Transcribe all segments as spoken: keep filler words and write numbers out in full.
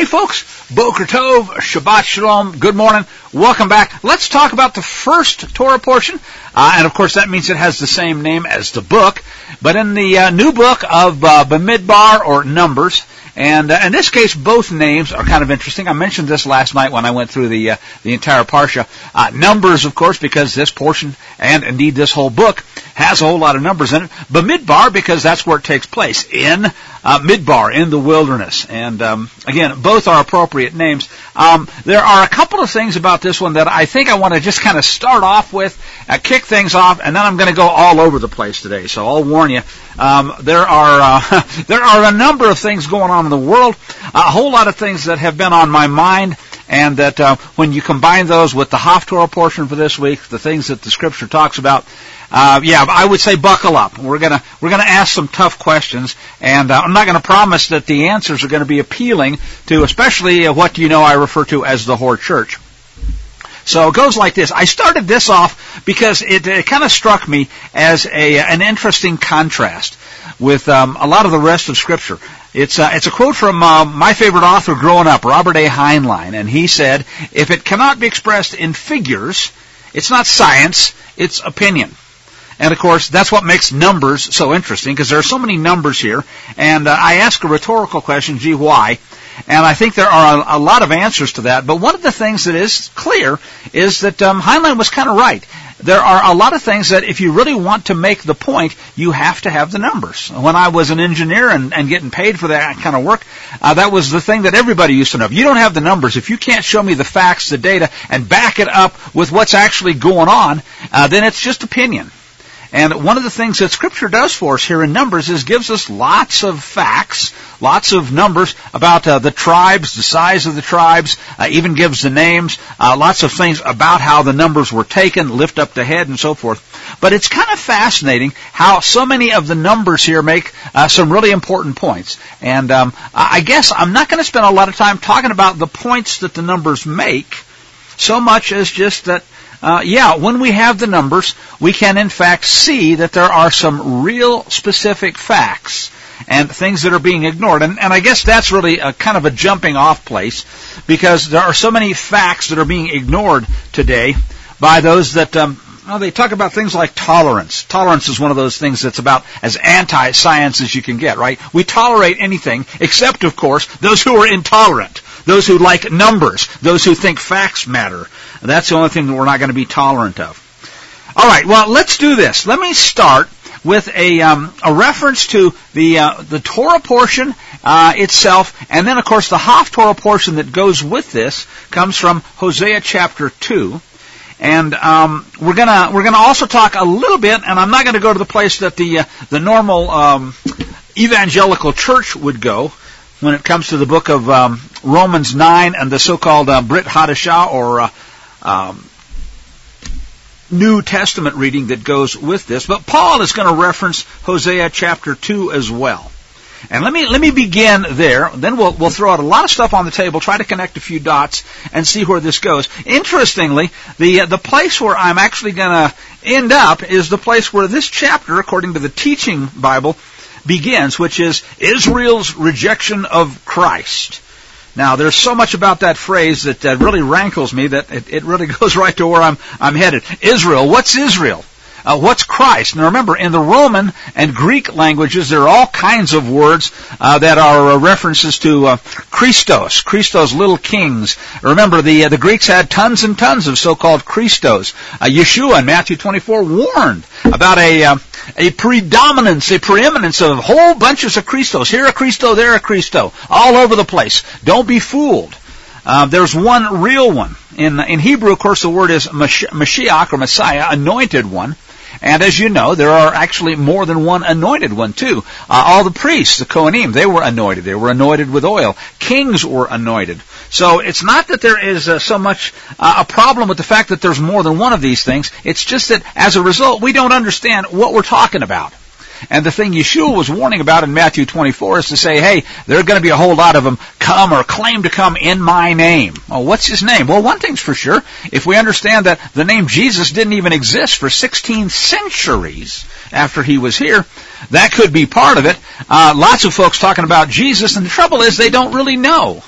Hey folks, Boker Tov, Shabbat Shalom, good morning, welcome back. Let's talk about the first Torah portion, uh, and of course that means it has the same name as the book, but in the uh, new book of uh, Bamidbar, or Numbers, and uh, in this case both names are kind of interesting. I mentioned this last night when I went through the uh, the entire Parsha. Uh, numbers, of course, because this portion, and indeed this whole book, has a whole lot of numbers in it. Bamidbar, because that's where it takes place, in uh, Midbar, in the wilderness. And um, again, both are appropriate names. Um, there are a couple of things about this one that I think I want to just kind of start off with, uh, kick things off, and then I'm going to go all over the place today. So I'll warn you, um, there are uh, there are a number of things going on in the world, a whole lot of things that have been on my mind, and that uh, when you combine those with the Haftorah portion for this week, the things that the Scripture talks about, Uh, yeah, I would say buckle up. We're gonna we're gonna ask some tough questions, and uh, I'm not going to promise that the answers are going to be appealing to, especially uh, what you know I refer to as the Hor Church. So it goes like this. I started this off because it, it kind of struck me as a an interesting contrast with um, a lot of the rest of Scripture. It's uh, it's a quote from uh, my favorite author growing up, Robert A. Heinlein, and he said, "If it cannot be expressed in figures, it's not science; it's opinion." And, of course, that's what makes numbers so interesting, because there are so many numbers here. And uh, I ask a rhetorical question, gee, why? And I think there are a, a lot of answers to that. But one of the things that is clear is that um, Heinlein was kind of right. There are a lot of things that if you really want to make the point, you have to have the numbers. When I was an engineer and, and getting paid for that kind of work, uh, that was the thing that everybody used to know. If you don't have the numbers, if you can't show me the facts, the data, and back it up with what's actually going on, uh, then it's just opinion. And one of the things that Scripture does for us here in Numbers is gives us lots of facts, lots of numbers about uh, the tribes, the size of the tribes, uh, even gives the names, uh, lots of things about how the numbers were taken, lift up the head, and so forth. But it's kind of fascinating how so many of the numbers here make uh, some really important points. And um, I guess I'm not going to spend a lot of time talking about the points that the numbers make, so much as just that Uh, yeah, when we have the numbers, we can in fact see that there are some real specific facts and things that are being ignored. And, and I guess that's really a kind of a jumping off place, because there are so many facts that are being ignored today by those that, um, well, they talk about things like tolerance. Tolerance is one of those things that's about as anti-science as you can get, right? We tolerate anything except, of course, those who are intolerant. Those who like numbers, those who think facts matter. That's the only thing that we're not going to be tolerant of. All right, well, let's do this. Let me start with a um, a reference to the uh, the Torah portion uh, itself, and then, of course, the Haftorah portion that goes with this comes from Hosea chapter two. And um, we're gonna we're gonna also talk a little bit, and I'm not going to go to the place that the uh, the normal um, evangelical church would go when it comes to the book of um, Romans nine and the so-called uh, Brit Hadashah, or uh, um, New Testament reading that goes with this. But Paul is going to reference Hosea chapter two as well. And let me let me begin there. Then we'll we'll throw out a lot of stuff on the table, try to connect a few dots, and see where this goes. Interestingly, the uh, the place where I'm actually going to end up is the place where this chapter, according to the Teaching Bible, begins, which is Israel's rejection of Christ. Now, there's so much about that phrase that uh, really rankles me that it, it really goes right to where I'm I'm headed. Israel, what's Israel? Uh, what's Christ? Now remember, in the Roman and Greek languages, there are all kinds of words uh, that are uh, references to uh, Christos, Christos, little kings. Remember, the uh, the Greeks had tons and tons of so-called Christos. Uh, Yeshua in Matthew twenty-four warned about a uh, a predominance, a preeminence of whole bunches of Christos. Here a Christo, there a Christo, all over the place. Don't be fooled. Uh, there's one real one. In in Hebrew, of course, the word is Mashiach, or Messiah, anointed one. And as you know, there are actually more than one anointed one, too. Uh, all the priests, the Kohanim, they were anointed. They were anointed with oil. Kings were anointed. So it's not that there is uh, so much uh, a problem with the fact that there's more than one of these things. It's just that, as a result, we don't understand what we're talking about. And the thing Yeshua was warning about in Matthew twenty-four is to say, hey, there are going to be a whole lot of them come or claim to come in my name. Well, what's his name? Well, one thing's for sure. If we understand that the name Jesus didn't even exist for sixteen centuries after he was here, that could be part of it. Uh, lots of folks talking about Jesus, and the trouble is they don't really know.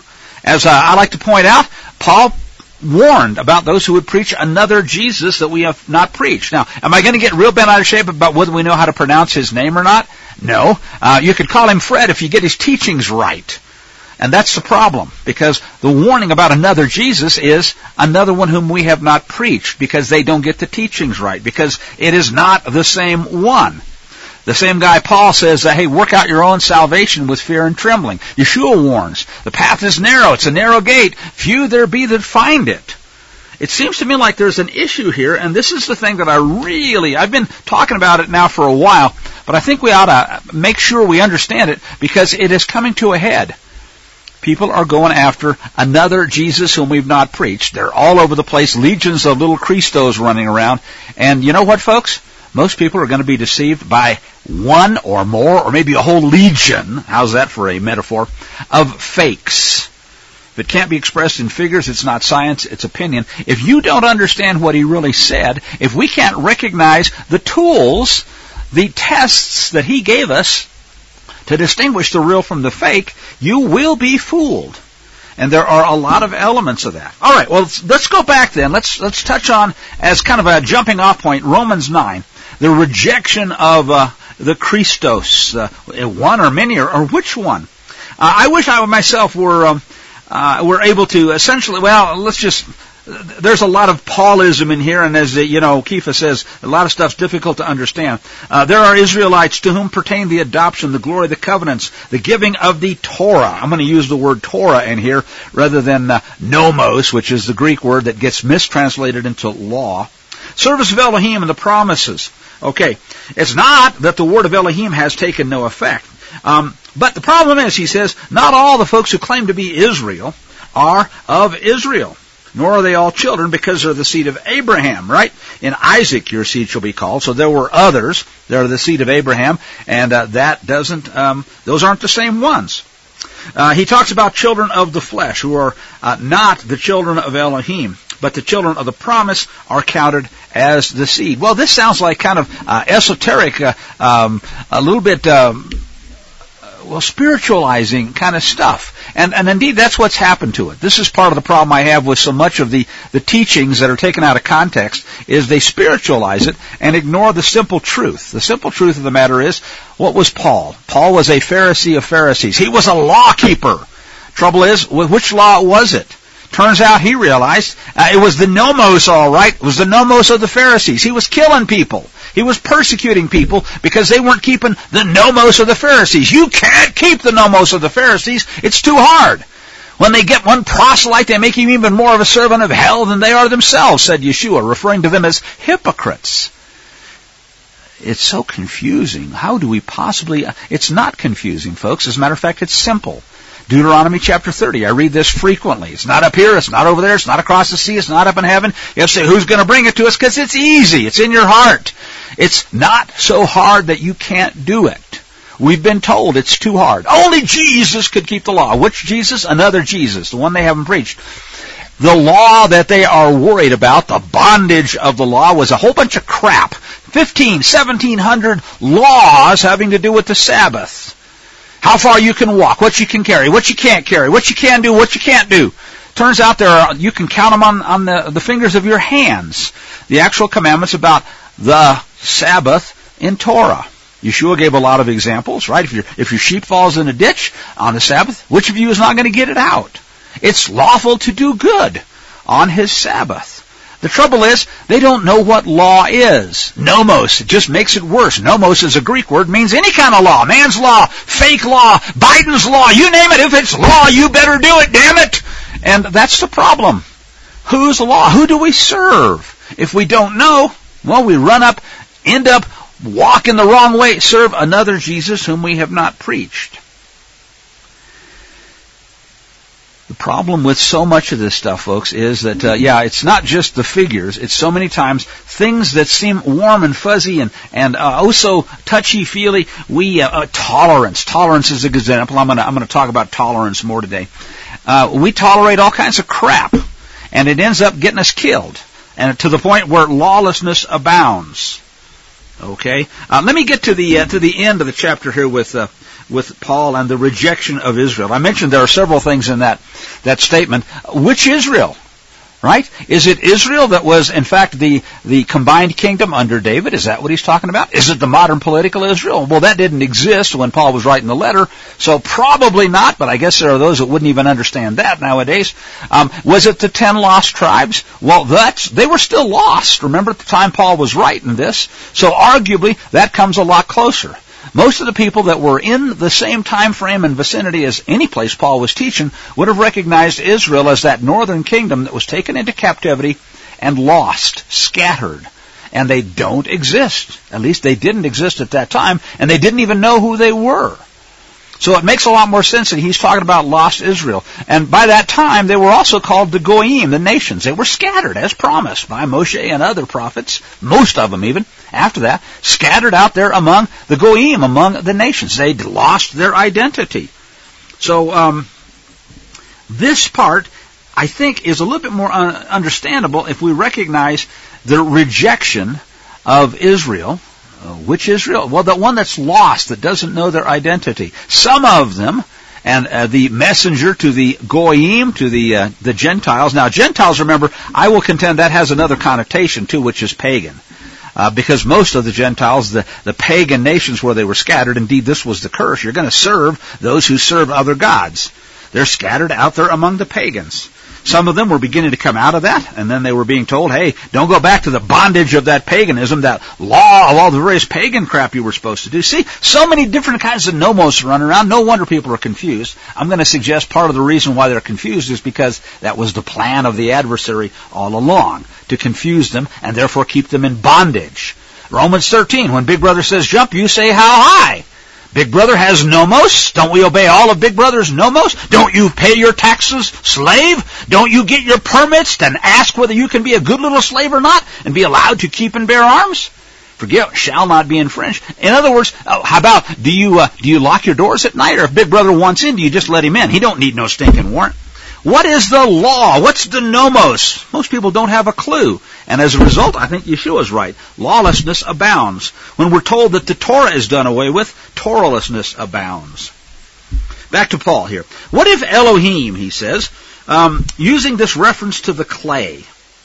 As uh, I like to point out, Paul warned about those who would preach another Jesus that we have not preached. Now, am I going to get real bent out of shape about whether we know how to pronounce his name or not? No. Uh, you could call him Fred if you get his teachings right. And that's the problem, because the warning about another Jesus is another one whom we have not preached, because they don't get the teachings right, because it is not the same one. The same guy, Paul, says, uh, hey, work out your own salvation with fear and trembling. Yeshua warns, the path is narrow, it's a narrow gate, few there be that find it. It seems to me like there's an issue here, and this is the thing that I really, I've been talking about it now for a while, but I think we ought to make sure we understand it, because it is coming to a head. People are going after another Jesus whom we've not preached. They're all over the place, legions of little Christos running around. And you know what, folks? Most people are going to be deceived by one or more, or maybe a whole legion, how's that for a metaphor, of fakes. If it can't be expressed in figures, it's not science, it's opinion. If you don't understand what he really said, if we can't recognize the tools, the tests that he gave us to distinguish the real from the fake, you will be fooled. And there are a lot of elements of that. All right, well, let's, let's go back then. Let's let's touch on, as kind of a jumping off point, Romans nine, the rejection of uh, the Christos, uh, one or many, or, or which one? Uh, I wish I myself were um, uh, were able to essentially, well, let's just, there's a lot of Paulism in here, and as, you know, Kepha says, a lot of stuff's difficult to understand. Uh, there are Israelites to whom pertain the adoption, the glory, the covenants, the giving of the Torah. I'm going to use the word Torah in here rather than uh, nomos, which is the Greek word that gets mistranslated into law. Service of Elohim and the promises. Okay, it's not that the word of Elohim has taken no effect. Um, but the problem is, he says, not all the folks who claim to be Israel are of Israel. Nor are they all children, because they're the seed of Abraham, right? In Isaac your seed shall be called. So there were others. They're the seed of Abraham, and uh, that doesn't, um, those aren't the same ones. Uh, he talks about children of the flesh, who are uh, not the children of Elohim, but the children of the promise are counted as the seed. Well, this sounds like kind of uh, esoteric, uh, um, a little bit, um, well, spiritualizing kind of stuff. And, and indeed, that's what's happened to it. This is part of the problem I have with so much of the, the teachings that are taken out of context, is they spiritualize it and ignore the simple truth. The simple truth of the matter is, what was Paul? Paul was a Pharisee of Pharisees. He was a law keeper. Trouble is, which law was it? Turns out he realized uh, it was the nomos, all right. It was the nomos of the Pharisees. He was killing people. He was persecuting people because they weren't keeping the nomos of the Pharisees. You can't keep the nomos of the Pharisees. It's too hard. When they get one proselyte, they make him even more of a servant of hell than they are themselves, said Yeshua, referring to them as hypocrites. It's so confusing. How do we possibly... It's not confusing, folks. As a matter of fact, it's simple. Deuteronomy chapter thirty. I read this frequently. It's not up here. It's not over there. It's not across the sea. It's not up in heaven. You have to say, who's going to bring it to us? Because it's easy. It's in your heart. It's not so hard that you can't do it. We've been told it's too hard. Only Jesus could keep the law. Which Jesus? Another Jesus, the one they haven't preached. The law that they are worried about, the bondage of the law, was a whole bunch of crap. Fifteen, seventeen hundred laws having to do with the Sabbath. How far you can walk, what you can carry, what you can't carry, what you can do, what you can't do. Turns out there are, you can count them on, on the, the fingers of your hands. The actual commandments about the Sabbath in Torah. Yeshua gave a lot of examples, right? If your if your sheep falls in a ditch on the Sabbath, which of you is not going to get it out? It's lawful to do good on his Sabbath. The trouble is, they don't know what law is. Nomos, it just makes it worse. Nomos is a Greek word, means any kind of law. Man's law, fake law, Biden's law, you name it. If it's law, you better do it, damn it. And that's the problem. Whose law? Who do we serve? If we don't know, well, we run up, end up walking the wrong way, serve another Jesus whom we have not preached. The problem with so much of this stuff, folks, is that, uh, yeah, it's not just the figures. It's so many times things that seem warm and fuzzy and, and uh, oh so touchy-feely. We, uh, uh, tolerance. Tolerance is a good example. I'm going to I'm going to talk about tolerance more today. Uh, we tolerate all kinds of crap, and it ends up getting us killed, and to the point where lawlessness abounds. Okay? Uh, let me get to the uh, to the end of the chapter here with uh, with Paul and the rejection of Israel. I mentioned there are several things in that, that statement. Which Israel? Right? Is it Israel that was, in fact, the, the combined kingdom under David? Is that what he's talking about? Is it the modern political Israel? Well, that didn't exist when Paul was writing the letter, so probably not, but I guess there are those that wouldn't even understand that nowadays. Um, was it the ten lost tribes? Well, that's, they were still lost, remember, at the time Paul was writing this, so arguably that comes a lot closer. Most of the people that were in the same time frame and vicinity as any place Paul was teaching would have recognized Israel as that northern kingdom that was taken into captivity and lost, scattered. And they don't exist. At least they didn't exist at that time, and they didn't even know who they were. So it makes a lot more sense that he's talking about lost Israel. And by that time, they were also called the Goyim, the nations. They were scattered, as promised by Moshe and other prophets, most of them even, after that, scattered out there among the Goyim, among the nations. They'd lost their identity. So um, this part, I think, is a little bit more un- understandable if we recognize the rejection of Israel. Uh, which Israel? Well, the one that's lost, that doesn't know their identity. Some of them, and uh, the messenger to the Goyim, to the uh, the Gentiles. Now, Gentiles, remember, I will contend that has another connotation too, which is pagan. Uh, because most of the Gentiles, the, the pagan nations where they were scattered, indeed this was the curse, you're going to serve those who serve other gods. They're scattered out there among the pagans. Some of them were beginning to come out of that, and then they were being told, hey, don't go back to the bondage of that paganism, that law of all the various pagan crap you were supposed to do. See, so many different kinds of nomos run around. No wonder people are confused. I'm going to suggest part of the reason why they're confused is because that was the plan of the adversary all along, to confuse them and therefore keep them in bondage. Romans thirteen, when Big Brother says jump, you say how high? Big Brother has nomos. Don't we obey all of Big Brother's nomos? Don't you pay your taxes, slave? Don't you get your permits and ask whether you can be a good little slave or not and be allowed to keep and bear arms? Forget, shall not be infringed. In other words, oh, how about, do you uh, do you lock your doors at night? Or if Big Brother wants in, do you just let him in? He don't need no stinking warrant. What is the law? What's the nomos? Most people don't have a clue. And as a result, I think Yeshua's right. Lawlessness abounds. When we're told that the Torah is done away with, Torahlessness abounds. Back to Paul here. What if Elohim, he says, um, using this reference to the clay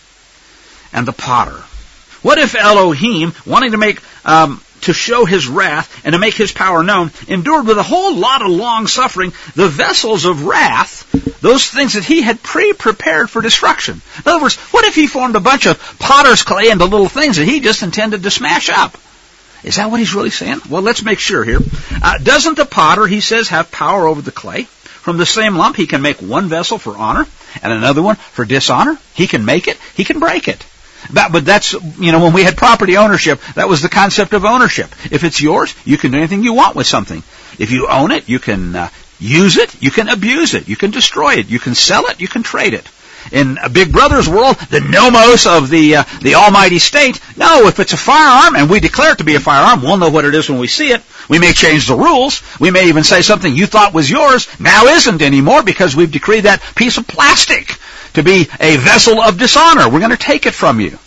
and the potter, what if Elohim, wanting to make... Um, to show his wrath and to make his power known, endured with a whole lot of long suffering the vessels of wrath, those things that he had pre-prepared for destruction. In other words, what if he formed a bunch of potter's clay into little things that he just intended to smash up? Is that what he's really saying? Well, let's make sure here. Uh, doesn't the potter, he says, have power over the clay? From the same lump, he can make one vessel for honor and another one for dishonor. He can make it. He can break it. But, but that's, you know, when we had property ownership, that was the concept of ownership. If it's yours, you can do anything you want with something. If you own it, you can uh, use it, you can abuse it, you can destroy it, you can sell it, you can trade it. In a Big Brother's world, the nomos of the uh, the almighty state, no, if it's a firearm and we declare it to be a firearm, we'll know what it is when we see it. We may change the rules. We may even say something you thought was yours now isn't anymore because we've decreed that piece of plastic to be a vessel of dishonor. We're going to take it from you.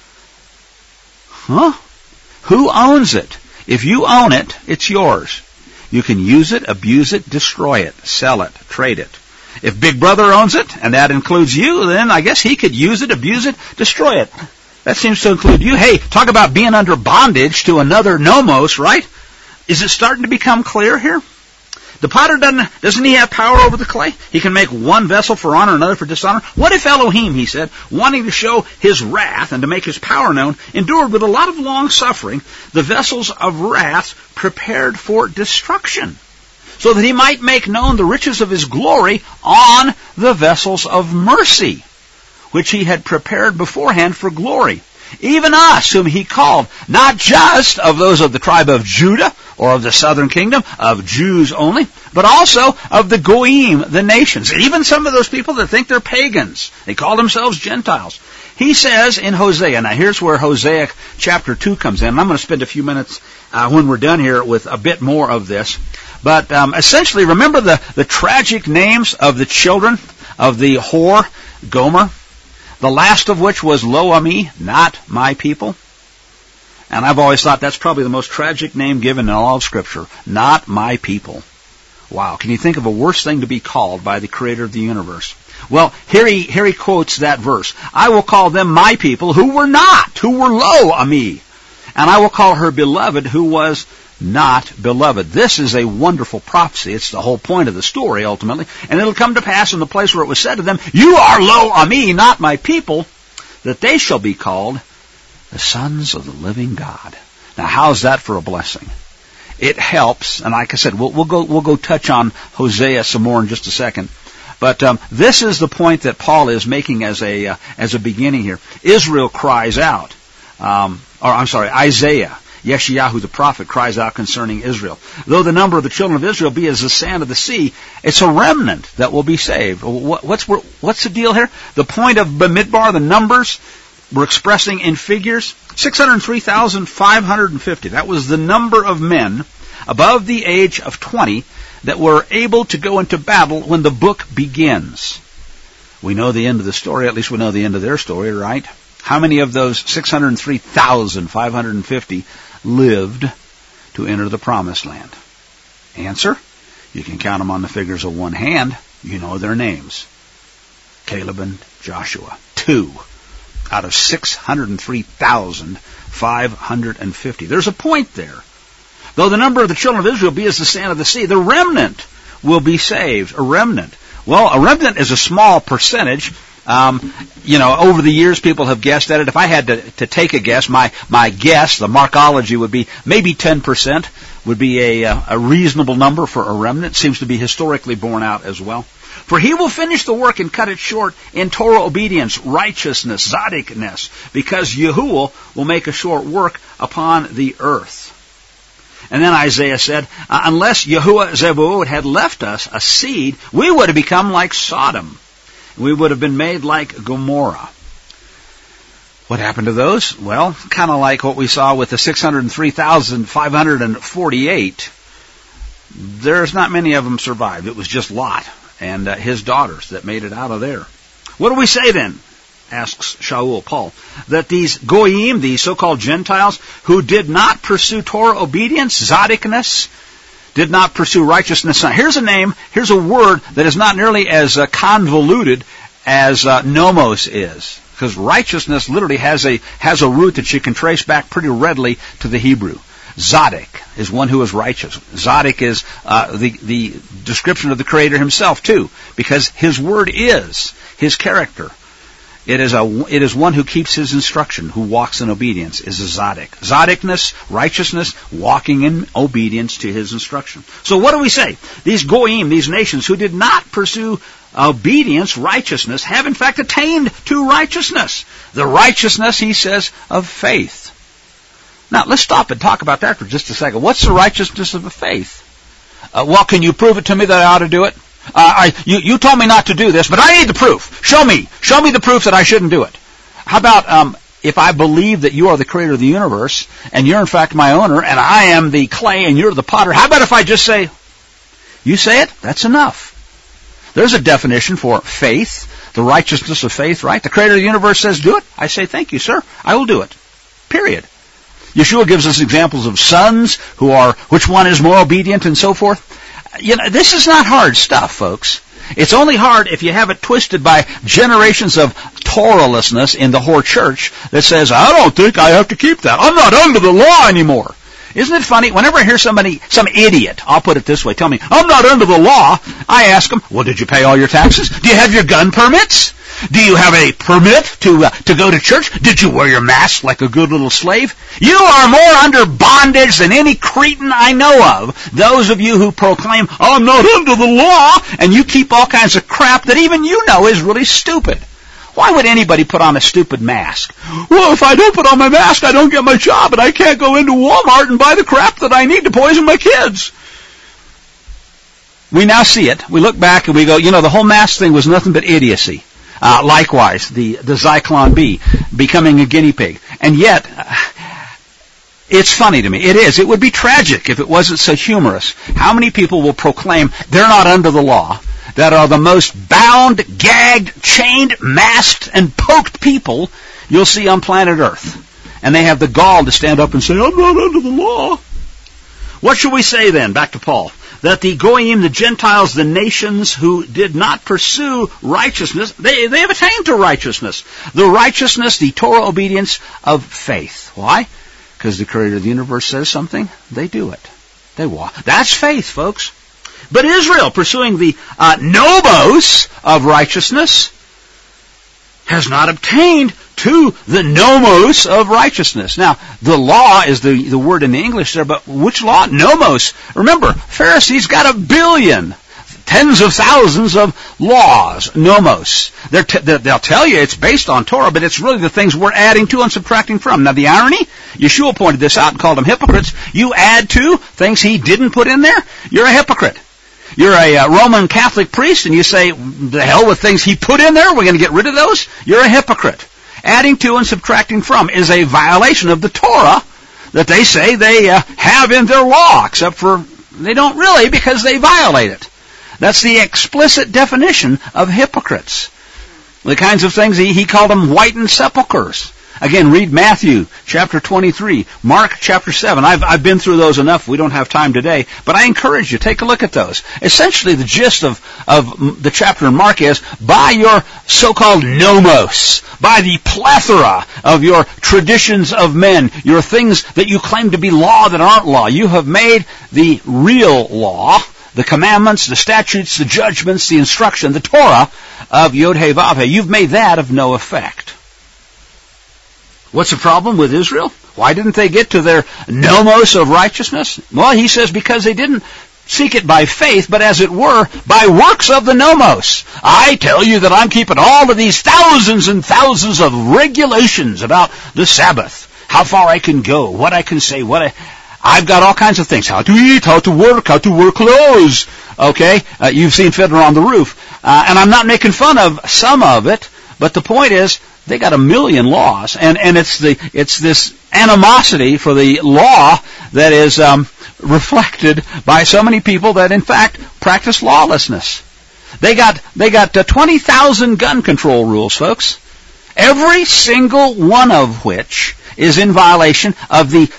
Huh? Who owns it? If you own it, it's yours. You can use it, abuse it, destroy it, sell it, trade it. If Big Brother owns it, and that includes you, then I guess he could use it, abuse it, destroy it. That seems to include you. Hey, talk about being under bondage to another nomos, right? Is it starting to become clear here? The potter doesn't, doesn't he have power over the clay? He can make one vessel for honor, another for dishonor. What if Elohim, he said, wanting to show his wrath and to make his power known, endured with a lot of long suffering the vessels of wrath prepared for destruction, so that he might make known the riches of his glory on the vessels of mercy, which he had prepared beforehand for glory. Even us, whom he called, not just of those of the tribe of Judah, or of the southern kingdom, of Jews only, but also of the Goyim, the nations. Even some of those people that think they're pagans. They call themselves Gentiles. He says in Hosea, now here's where Hosea chapter two comes in. I'm going to spend a few minutes uh, when we're done here with a bit more of this. But um, essentially, remember the, the tragic names of the children of the whore, Gomer? The last of which was Lo Ami, not my people. And I've always thought that's probably the most tragic name given in all of Scripture. Not my people. Wow, can you think of a worse thing to be called by the Creator of the universe? Well, here he, here he quotes that verse. I will call them my people who were not, who were lo ami. And I will call her beloved who was not beloved. This is a wonderful prophecy. It's the whole point of the story, ultimately. And it'll come to pass in the place where it was said to them, you are lo ami, not my people, that they shall be called the sons of the living God. Now, how's that for a blessing? It helps, and like I said, we'll, we'll go we'll go touch on Hosea some more in just a second. But um, this is the point that Paul is making as a uh, as a beginning here. Israel cries out, um, or I'm sorry, Isaiah, Yeshayahu the prophet cries out concerning Israel. Though the number of the children of Israel be as the sand of the sea, it's a remnant that will be saved. What, what's what's the deal here? The point of Bamidbar, the numbers we're expressing in figures, six hundred three thousand five hundred fifty. That was the number of men above the age of twenty that were able to go into battle when the book begins. We know the end of the story, at least we know the end of their story, right? How many of those six hundred three thousand five hundred fifty lived to enter the promised land? Answer, you can count them on the fingers of one hand. You know their names. Caleb and Joshua. Two out of six hundred three thousand five hundred fifty. There's a point there. Though the number of the children of Israel be as the sand of the sea, the remnant will be saved. A remnant. Well, a remnant is a small percentage. Um, you know, over the years, people have guessed at it. If I had to, to take a guess, my, my guess, the markology would be maybe ten percent would be a, a reasonable number for a remnant. Seems to be historically borne out as well. For he will finish the work and cut it short in Torah obedience, righteousness, tzadikness, because Yahuwah will make a short work upon the earth. And then Isaiah said, uh, unless Yahuwah Zebul had left us a seed, we would have become like Sodom. We would have been made like Gomorrah. What happened to those? Well, kind of like what we saw with the six hundred three thousand five hundred forty-eight. There's not many of them survived. It was just Lot and uh, his daughters that made it out of there. What do we say then? Asks Shaul, Paul, that these goyim, these so-called Gentiles, who did not pursue Torah obedience, tzadikness, did not pursue righteousness. Now, here's a name, here's a word that is not nearly as uh, convoluted as uh, nomos is, because righteousness literally has a has a root that you can trace back pretty readily to the Hebrew. Zadik is one who is righteous. Zadik is uh, the the description of the Creator Himself too, because His word is His character. It is a it is one who keeps His instruction, who walks in obedience, is a Zadik. Zadikness, righteousness, walking in obedience to His instruction. So what do we say? These goyim, these nations who did not pursue obedience, righteousness, have in fact attained to righteousness. The righteousness, he says, of faith. Now, let's stop and talk about that for just a second. What's the righteousness of the faith? Uh, well, can you prove it to me that I ought to do it? Uh, I, you, you told me not to do this, but I need the proof. Show me. Show me the proof that I shouldn't do it. How about um, if I believe that you are the creator of the universe, and you're in fact my owner, and I am the clay and you're the potter? How about if I just say, you say it, that's enough. There's a definition for faith, the righteousness of faith, right? The creator of the universe says, do it. I say, thank you, sir. I will do it. Period. Yeshua gives us examples of sons who are, which one is more obedient and so forth. You know, this is not hard stuff, folks. It's only hard if you have it twisted by generations of Torahlessness in the whore church that says, I don't think I have to keep that. I'm not under the law anymore. Isn't it funny? Whenever I hear somebody, some idiot, I'll put it this way, tell me, I'm not under the law, I ask them, well, did you pay all your taxes? Do you have your gun permits? Do you have a permit to uh, to go to church? Did you wear your mask like a good little slave? You are more under bondage than any cretin I know of. Those of you who proclaim, I'm not under the law, and you keep all kinds of crap that even you know is really stupid. Why would anybody put on a stupid mask? Well, if I don't put on my mask, I don't get my job, and I can't go into Walmart and buy the crap that I need to poison my kids. We now see it. We look back and we go, you know, the whole mask thing was nothing but idiocy. Uh, likewise, the, the Zyklon B, becoming a guinea pig. And yet, uh, it's funny to me. It is. It would be tragic if it wasn't so humorous. How many people will proclaim they're not under the law, that are the most bound, gagged, chained, masked, and poked people you'll see on planet Earth? And they have the gall to stand up and say, I'm not under the law. What should we say then? Back to Paul. That the Goyim, the Gentiles, the nations who did not pursue righteousness, they, they have attained to righteousness. The righteousness, the Torah obedience of faith. Why? Because the Creator of the universe says something, they do it. They walk. That's faith, folks. But Israel, pursuing the uh, nomos of righteousness, has not obtained to the nomos of righteousness. Now, the law is the, the word in the English there, but which law? Nomos. Remember, Pharisees got a billion, tens of thousands of laws, nomos. They're t- they'll tell you it's based on Torah, but it's really the things we're adding to and subtracting from. Now, the irony, Yeshua pointed this out and called them hypocrites. You add to things he didn't put in there, you're a hypocrite. You're a uh, Roman Catholic priest and you say, the hell with things he put in there, we're going to get rid of those? You're a hypocrite. Adding to and subtracting from is a violation of the Torah that they say they uh, have in their law, except for they don't really because they violate it. That's the explicit definition of hypocrites. The kinds of things he, he called them whitened sepulchres. Again, read Matthew chapter twenty-three, Mark chapter seven. I've, I've been through those enough. We don't have time today. But I encourage you, take a look at those. Essentially, the gist of, of the chapter in Mark is, by your so-called nomos, by the plethora of your traditions of men, your things that you claim to be law that aren't law, you have made the real law, the commandments, the statutes, the judgments, the instruction, the Torah of Yod-Heh-Vav-Heh. You've made that of no effect. What's the problem with Israel? Why didn't they get to their nomos of righteousness? Well, he says because they didn't seek it by faith, but as it were, by works of the nomos. I tell you that I'm keeping all of these thousands and thousands of regulations about the Sabbath, how far I can go, what I can say, what I... I've got all kinds of things, how to eat, how to work, how to wear clothes. Okay? Uh, you've seen Fiddler on the Roof. Uh, and I'm not making fun of some of it, but the point is, they got a million laws, and, and it's the it's this animosity for the law that is um, reflected by so many people that in fact practice lawlessness. They got they got uh, twenty thousand gun control rules, folks. Every single one of which is in violation of the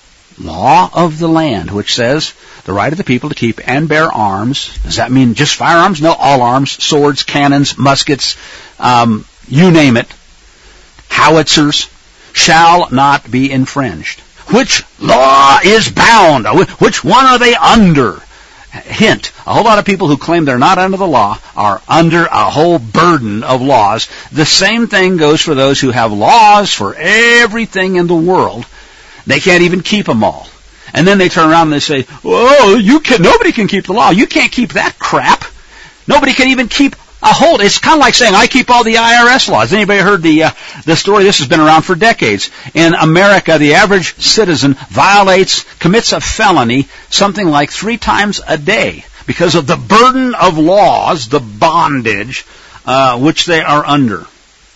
law of the land, which says the right of the people to keep and bear arms. Does that mean just firearms? No, all arms, swords, cannons, muskets, um, you name it. Howitzers shall not be infringed. Which law is bound? Which one are they under? Hint, a whole lot of people who claim they're not under the law are under a whole burden of laws. The same thing goes for those who have laws for everything in the world. They can't even keep them all. And then they turn around and they say, oh, you can, nobody can keep the law. You can't keep that crap. Nobody can even keep a hold. It's kind of like saying, I keep all the I R S laws. Anybody heard the uh, the story? This has been around for decades. In America, the average citizen violates, commits a felony something like three times a day because of the burden of laws, the bondage, uh, which they are under.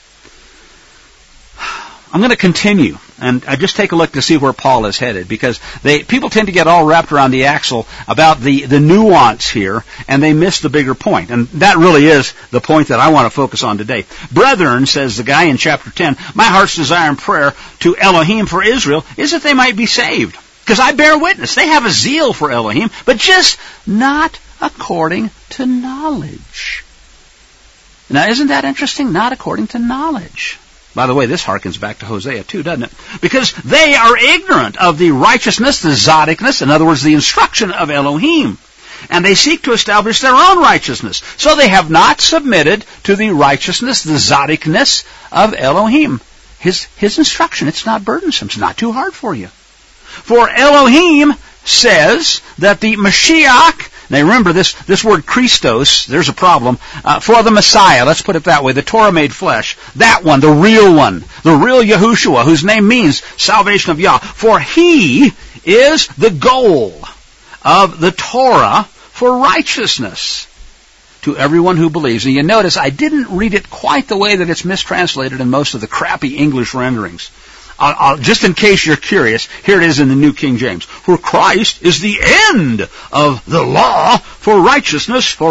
I'm going to continue, and I just take a look to see where Paul is headed, because they people tend to get all wrapped around the axle about the, the nuance here, and they miss the bigger point. And that really is the point that I want to focus on today. Brethren, says the guy in chapter ten, my heart's desire and prayer to Elohim for Israel is that they might be saved. Because I bear witness, they have a zeal for Elohim, but just not according to knowledge. Now, isn't that interesting? Not according to knowledge. By the way, this harkens back to Hosea too, doesn't it? Because they are ignorant of the righteousness, the zodicness, in other words, the instruction of Elohim. And they seek to establish their own righteousness. So they have not submitted to the righteousness, the zodicness of Elohim. His, his instruction, it's not burdensome. It's not too hard for you. For Elohim says that the Mashiach, now remember this, this word Christos, there's a problem, uh, for the Messiah, let's put it that way, the Torah made flesh, that one, the real one, the real Yahushua, whose name means salvation of Yah, for he is the goal of the Torah for righteousness to everyone who believes. And you notice I didn't read it quite the way that it's mistranslated in most of the crappy English renderings. I'll, I'll, just in case you're curious, here it is in the New King James. For Christ is the end of the law for righteousness, for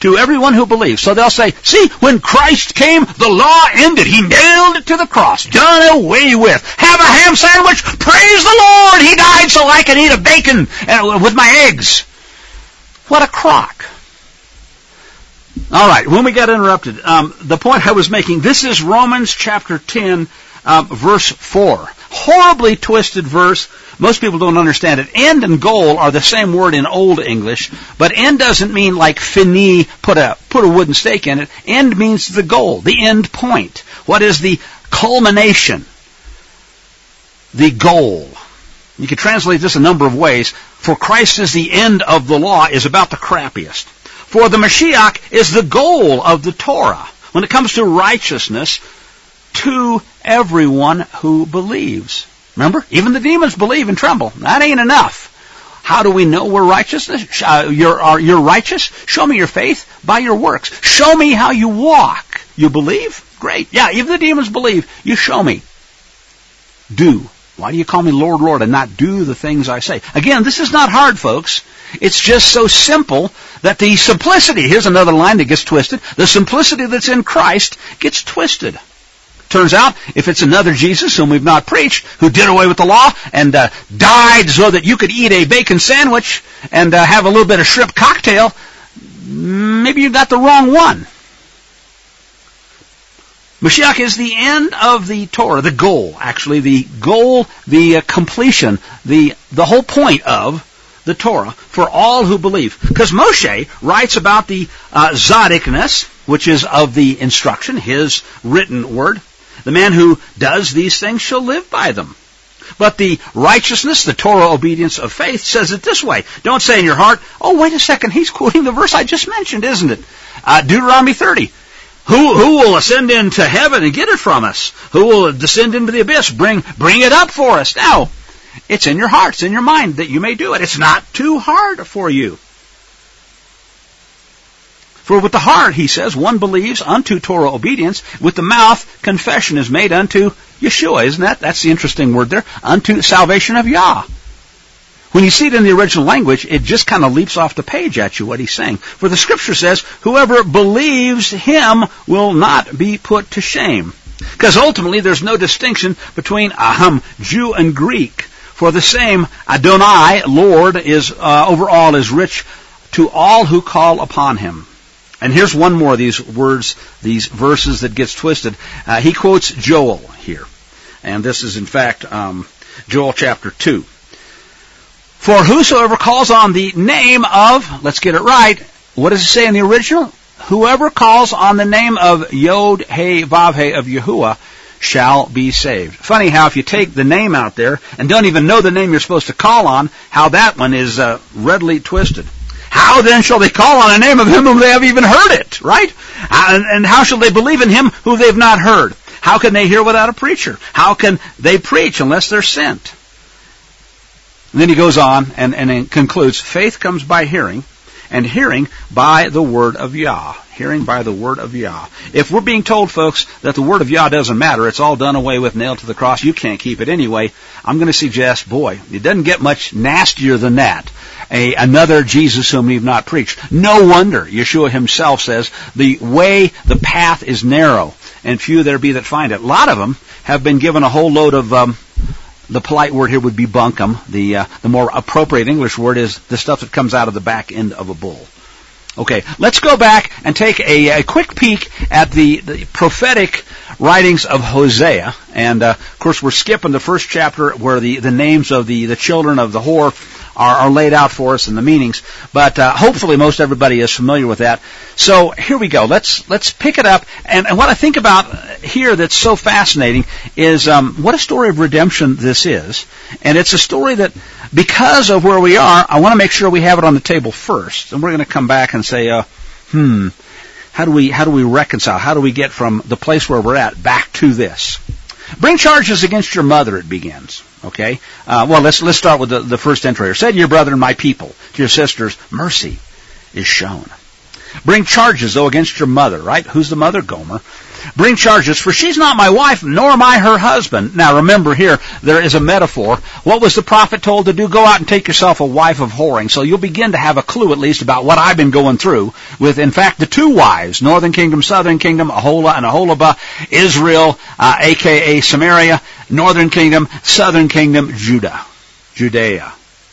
to everyone who believes. So they'll say, see, when Christ came, the law ended. He nailed it to the cross. Done away with. Have a ham sandwich? Praise the Lord! He died so I can eat a bacon with my eggs. What a crock. All right, when we got interrupted, um, the point I was making, this is Romans chapter ten, uh, verse four. Horribly twisted verse. Most people don't understand it. End and goal are the same word in Old English, but end doesn't mean like fini, put a put a wooden stake in it. End means the goal, the end point. What is the culmination? The goal. You can translate this a number of ways. For Christ is the end of the law is about the crappiest. For the Mashiach is the goal of the Torah. When it comes to righteousness, to everyone who believes. Remember, even the demons believe and tremble. That ain't enough. How do we know we're righteous? Uh, you're, are, you're righteous? Show me your faith by your works. Show me how you walk. You believe? Great. Yeah, even the demons believe. You show me. Do. Why do you call me Lord, Lord, and not do the things I say? Again, this is not hard, folks. It's just so simple that the simplicity, here's another line that gets twisted, the simplicity that's in Christ gets twisted. Turns out, if it's another Jesus whom we've not preached, who did away with the law and uh, died so that you could eat a bacon sandwich and uh, have a little bit of shrimp cocktail, maybe you got the wrong one. Mashiach is the end of the Torah, the goal, actually, the goal, the uh, completion, the the whole point of the Torah for all who believe. Because Moshe writes about the uh, Zadikness, which is of the instruction, his written word. The man who does these things shall live by them. But the righteousness, the Torah obedience of faith, says it this way. Don't say in your heart, oh, wait a second, he's quoting the verse I just mentioned, isn't it? Uh, Deuteronomy thirty. Who, who will ascend into heaven and get it from us? Who will descend into the abyss? Bring, bring it up for us. Now, it's in your heart, it's in your mind that you may do it. It's not too hard for you. For with the heart, he says, one believes unto Torah obedience. With the mouth, confession is made unto Yeshua. Isn't that? That's the interesting word there. Unto salvation of Yah. When you see it in the original language, it just kind of leaps off the page at you what he's saying. For the scripture says, whoever believes him will not be put to shame. Because ultimately there's no distinction between aham, Jew and Greek. For the same Adonai, Lord, is uh, over all, is rich to all who call upon him. And here's one more of these words, these verses that gets twisted. Uh, he quotes Joel here. And this is in fact um, Joel chapter two. For whosoever calls on the name of, let's get it right, what does it say in the original? Whoever calls on the name of Yod, He, Vav, He of Yahuwah shall be saved. Funny how if you take the name out there and don't even know the name you're supposed to call on, how that one is uh, readily twisted. How then shall they call on the name of him whom they have even heard it, right? And, and how shall they believe in him who they've not heard? How can they hear without a preacher? How can they preach unless they're sent? And then he goes on and, and concludes, faith comes by hearing, and hearing by the word of Yah. Hearing by the word of Yah. If we're being told, folks, that the word of Yah doesn't matter, it's all done away with, nailed to the cross, you can't keep it anyway, I'm going to suggest, boy, it doesn't get much nastier than that. A, another Jesus whom we've not preached. No wonder Yeshua himself says, the way, the path is narrow, and few there be that find it. A lot of them have been given a whole load of... Um, The polite word here would be bunkum. The uh, the more appropriate English word is the stuff that comes out of the back end of a bull. Okay, let's go back and take a, a quick peek at the, the prophetic writings of Hosea. And, uh, of course, we're skipping the first chapter where the, the names of the, the children of the whore are, are laid out for us and the meanings. But uh, hopefully most everybody is familiar with that. So here we go. Let's let's pick it up. And, and what I think about here that's so fascinating is um, what a story of redemption this is. And it's a story that, because of where we are, I want to make sure we have it on the table first. And we're going to come back and say, uh, hmm, how do we how do we reconcile? How do we get from the place where we're at back to this? Bring charges against your mother, it begins. Okay? Uh, well, let's let's start with the, the first entry here. Say to your brother and my people, to your sisters, mercy is shown. Bring charges, though, against your mother, right? Who's the mother? Gomer. Bring charges, for she's not my wife, nor am I her husband. Now remember here, there is a metaphor. What was the prophet told to do? Go out and take yourself a wife of whoring. So you'll begin to have a clue at least about what I've been going through with, in fact, the two wives, northern kingdom, southern kingdom, Aholah and Aholibah, Israel, uh, aka Samaria, northern kingdom, southern kingdom, Judah, Judea.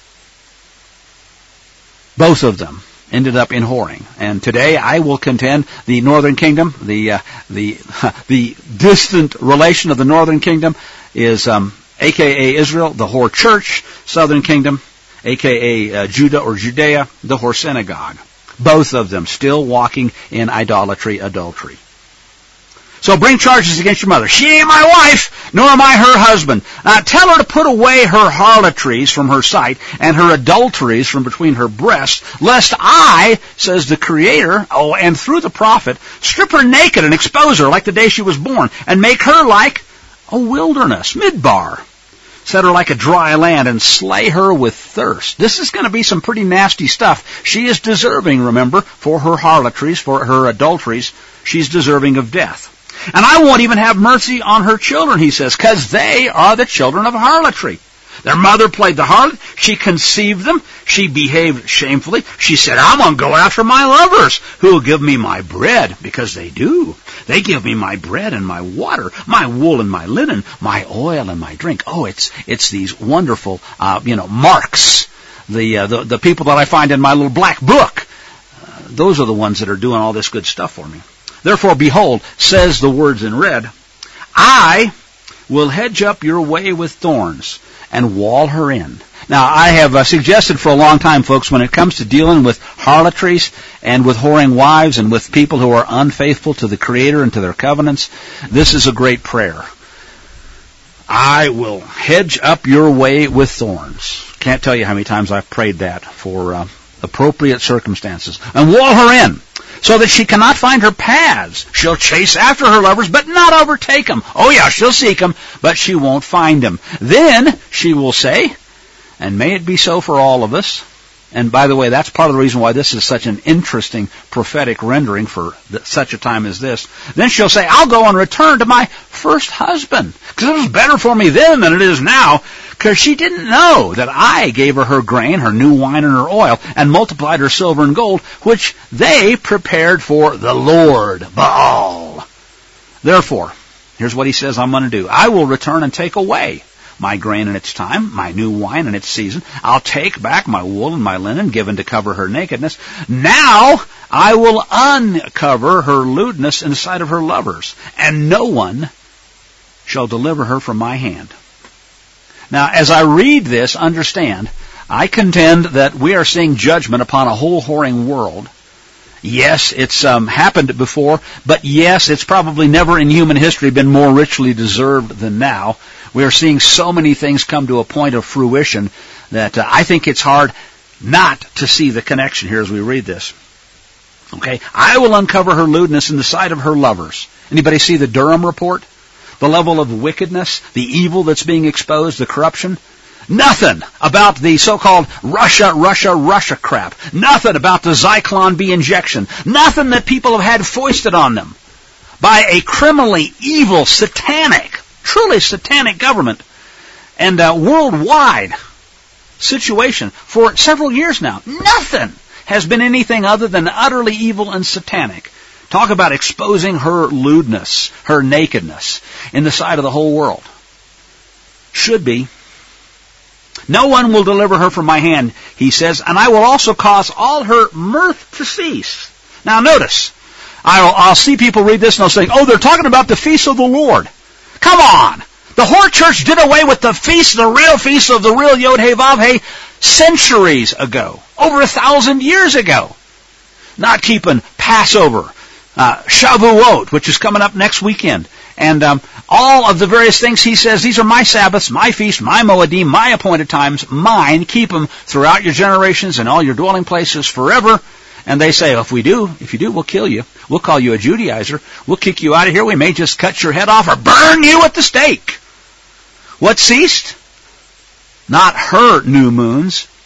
Both of them ended up in whoring. And today I will contend the northern kingdom, the uh, the the distant relation of the northern kingdom is um, A K A Israel, the whore church, southern kingdom, A K A uh, Judah or Judea, the whore synagogue. Both of them still walking in idolatry, adultery. So bring charges against your mother. She ain't my wife, nor am I her husband. Uh, tell her to put away her harlotries from her sight and her adulteries from between her breasts, lest I, says the Creator, oh, and through the prophet, strip her naked and expose her like the day she was born, and make her like a wilderness, midbar. Set her like a dry land and slay her with thirst. This is going to be some pretty nasty stuff. She is deserving, remember, for her harlotries, for her adulteries. She's deserving of death. And I won't even have mercy on her children, he says, because they are the children of harlotry. Their mother played the harlot. She conceived them. She behaved shamefully. She said, I'm going to go after my lovers who will give me my bread, because they do. They give me my bread and my water, my wool and my linen, my oil and my drink. Oh, it's it's these wonderful, uh, you know, marks, the, uh, the the people that I find in my little black book. Uh, those are the ones that are doing all this good stuff for me. Therefore, behold, says the words in red, I will hedge up your way with thorns and wall her in. Now, I have uh, suggested for a long time, folks, when it comes to dealing with harlotries and with whoring wives and with people who are unfaithful to the Creator and to their covenants, this is a great prayer. I will hedge up your way with thorns. Can't tell you how many times I've prayed that for uh, appropriate circumstances. And wall her in, so that she cannot find her paths. She'll chase after her lovers, but not overtake them. Oh yeah, she'll seek them, but she won't find them. Then she will say, and may it be so for all of us, and by the way, that's part of the reason why this is such an interesting prophetic rendering for th- such a time as this. Then she'll say, I'll go and return to my first husband, because it was better for me then than it is now, because she didn't know that I gave her her grain, her new wine, and her oil, and multiplied her silver and gold, which they prepared for the Lord, Baal. Therefore, here's what he says I'm going to do. I will return and take away my grain in its time, my new wine in its season. I'll take back my wool and my linen given to cover her nakedness. Now I will uncover her lewdness in the sight of her lovers, and no one shall deliver her from my hand. Now, as I read this, understand, I contend that we are seeing judgment upon a whole whoring world. Yes, it's um, happened before, but yes, it's probably never in human history been more richly deserved than now. We are seeing so many things come to a point of fruition that uh, I think it's hard not to see the connection here as we read this. Okay, I will uncover her lewdness in the sight of her lovers. Anybody see the Durham report? The level of wickedness, the evil that's being exposed, the corruption? Nothing about the so-called Russia, Russia, Russia crap. Nothing about the Zyklon B injection. Nothing that people have had foisted on them by a criminally evil, satanic, truly satanic government and a worldwide situation for several years now. Nothing has been anything other than utterly evil and satanic. Talk about exposing her lewdness, her nakedness in the sight of the whole world. Should be. No one will deliver her from my hand, he says, and I will also cause all her mirth to cease. Now notice, I'll, I'll see people read this and they'll say, oh, they're talking about the feast of the Lord. Come on! The whore church did away with the feast, the real feast of the real Yod-Heh-Vav-Heh, centuries ago, over a thousand years ago. Not keeping Passover, uh, Shavuot, which is coming up next weekend, and um, all of the various things he says, these are my Sabbaths, my feast, my Moedim, my appointed times, mine. Keep them throughout your generations and all your dwelling places forever. And they say, if we do, if you do, we'll kill you. We'll call you a Judaizer. We'll kick you out of here. We may just cut your head off or burn you at the stake. What ceased? Not her new moons,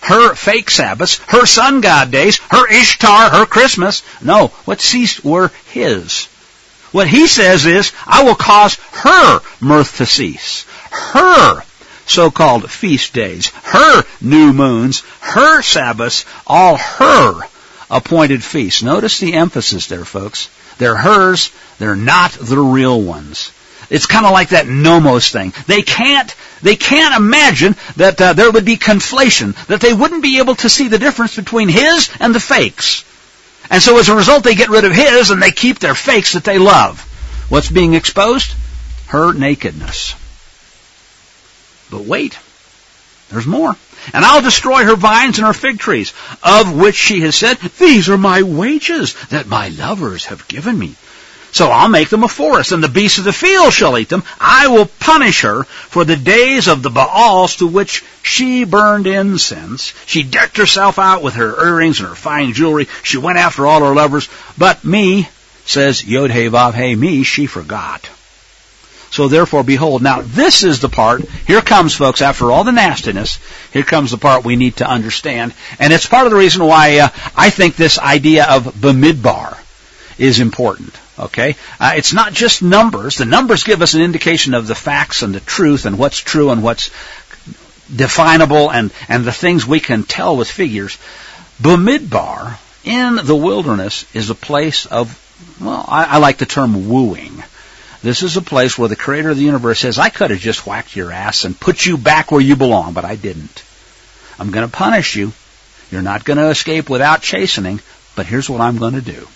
her fake Sabbaths, her sun god days, her Ishtar, her Christmas. No, what ceased were his. What he says is, I will cause her mirth to cease. Her so-called feast days, her new moons, her Sabbaths, all her appointed feasts. Notice the emphasis there, folks. They're hers. They're not the real ones. It's kind of like that nomos thing. They can't, they can't imagine that uh, there would be conflation, that they wouldn't be able to see the difference between his and the fakes. And so as a result, they get rid of his and they keep their fakes that they love. What's being exposed? Her nakedness. But wait, there's more. And I'll destroy her vines and her fig trees, of which she has said, these are my wages that my lovers have given me. So I'll make them a forest, and the beasts of the field shall eat them. I will punish her for the days of the Baals to which she burned incense. She decked herself out with her earrings and her fine jewelry. She went after all her lovers. But me, says Yod-Heh-Vav-Heh, me, she forgot. So therefore, behold, now this is the part, here comes, folks, after all the nastiness, here comes the part we need to understand. And it's part of the reason why uh, I think this idea of Bamidbar is important. Okay? Uh, it's not just numbers. The numbers give us an indication of the facts and the truth and what's true and what's definable and, and the things we can tell with figures. Bamidbar, in the wilderness, is a place of, well, I, I like the term wooing. This is a place where the creator of the universe says, I could have just whacked your ass and put you back where you belong, but I didn't. I'm going to punish you. You're not going to escape without chastening, but here's what I'm going to do.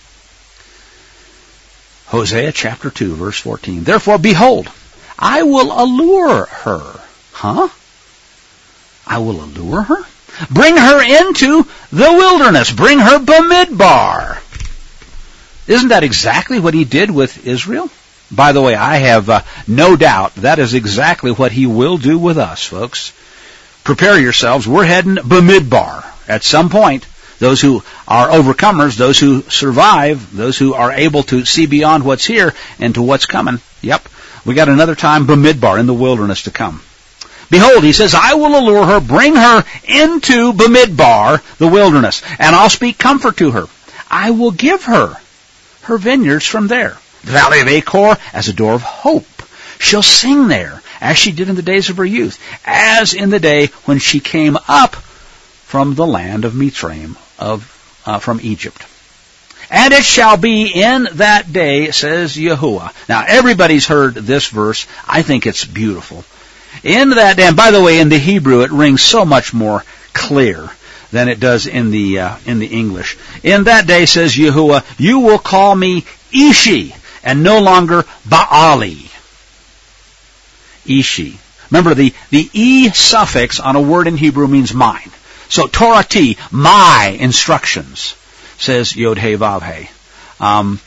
Hosea chapter two, verse fourteen. Therefore, behold, I will allure her. Huh? I will allure her? Bring her into the wilderness. Bring her Bamidbar. Isn't that exactly what he did with Israel? By the way, I have uh, no doubt that is exactly what he will do with us, folks. Prepare yourselves. We're heading Bamidbar at some point. Those who are overcomers, those who survive, those who are able to see beyond what's here and to what's coming. Yep, we got another time Bamidbar in the wilderness to come. Behold, he says, I will allure her, bring her into Bamidbar, the wilderness, and I'll speak comfort to her. I will give her her vineyards from there. The valley of Achor as a door of hope. She'll sing there, as she did in the days of her youth, as in the day when she came up from the land of Mitzrayim, of uh, from Egypt. And it shall be in that day, says Yahuwah. Now, everybody's heard this verse. I think it's beautiful. In that day, and by the way, in the Hebrew, it rings so much more clear than it does in the uh, in the English. In that day, says Yahuwah, you will call me Ishi, and no longer Baali. Ishi. Remember, the, the E suffix on a word in Hebrew means mine. So, Torah T, my instructions, says Yod-Heh-Vav-Heh. Um,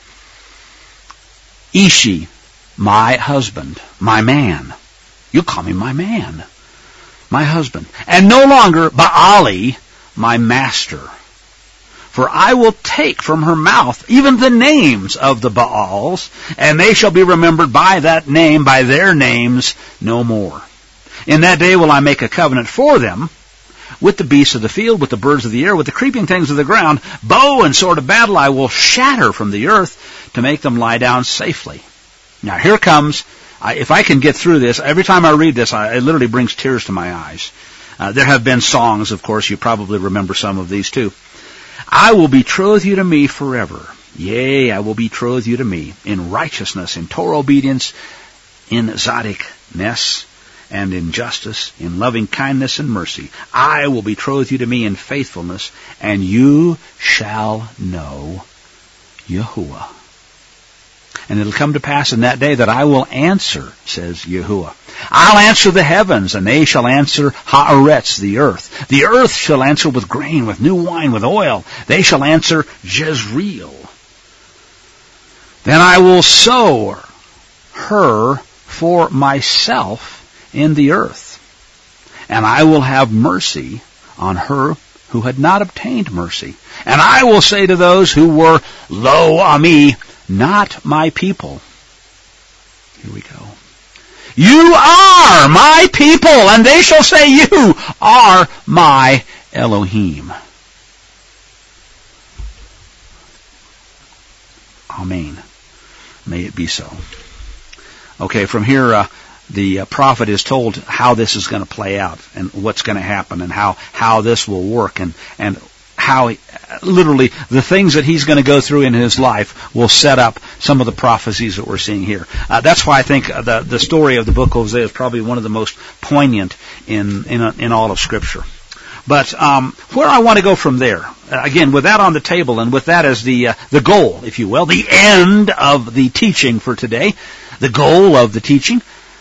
Ishi, my husband, my man. You call me my man, my husband. And no longer Baali, my master. For I will take from her mouth even the names of the Baals, and they shall be remembered by that name, by their names, no more. In that day will I make a covenant for them, with the beasts of the field, with the birds of the air, with the creeping things of the ground. Bow and sword of battle I will shatter from the earth to make them lie down safely. Now here comes, I, if I can get through this, every time I read this, I, it literally brings tears to my eyes. Uh, there have been songs, of course, you probably remember some of these too. I will betroth you to me forever. Yea, I will betroth you to me in righteousness, in Torah obedience, in tzaddik-ness, and in justice, in loving kindness and mercy. I will betroth you to me in faithfulness, and you shall know Yahuwah. And it'll come to pass in that day that I will answer, says Yahuwah. I'll answer the heavens, and they shall answer Haaretz, the earth. The earth shall answer with grain, with new wine, with oil. They shall answer Jezreel. Then I will sow her for myself in the earth, and I will have mercy on her who had not obtained mercy. And I will say to those who were Lo Ami, not my people. Here we go. You are my people, and they shall say, you are my Elohim. Amen. May it be so. Okay, from here, uh, the uh, prophet is told how this is going to play out and what's going to happen and how, how this will work and, and how he, literally the things that he's going to go through in his life will set up some of the prophecies that we're seeing here. Uh, that's why I think the, the story of the book of Hosea is probably one of the most poignant in, in, in all of Scripture. But um, where I want to go from there, again, with that on the table and with that as the uh, the goal, if you will, the end of the teaching for today, the goal of the teaching,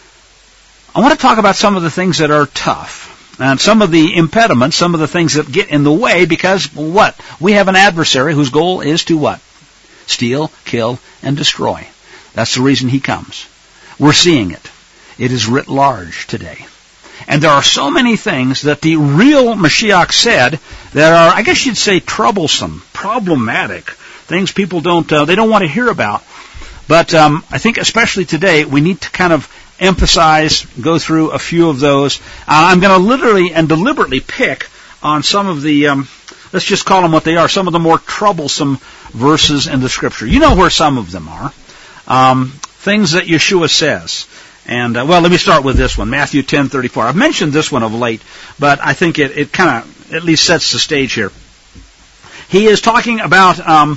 I want to talk about some of the things that are tough and some of the impediments, some of the things that get in the way because what? We have an adversary whose goal is to what? Steal, kill, and destroy. That's the reason he comes. We're seeing it. It is writ large today. And there are so many things that the real Mashiach said that are, I guess you'd say, troublesome, problematic, things people don't, uh, they don't want to hear about. But um, I think especially today, we need to kind of emphasize, go through a few of those. Uh, I'm going to literally and deliberately pick on some of the, um, let's just call them what they are, some of the more troublesome verses in the Scripture. You know where some of them are. Um, things that Yeshua says. And, uh, well, let me start with this one, Matthew ten thirty-four. I've mentioned this one of late, but I think it, it kind of at least sets the stage here. He is talking about um,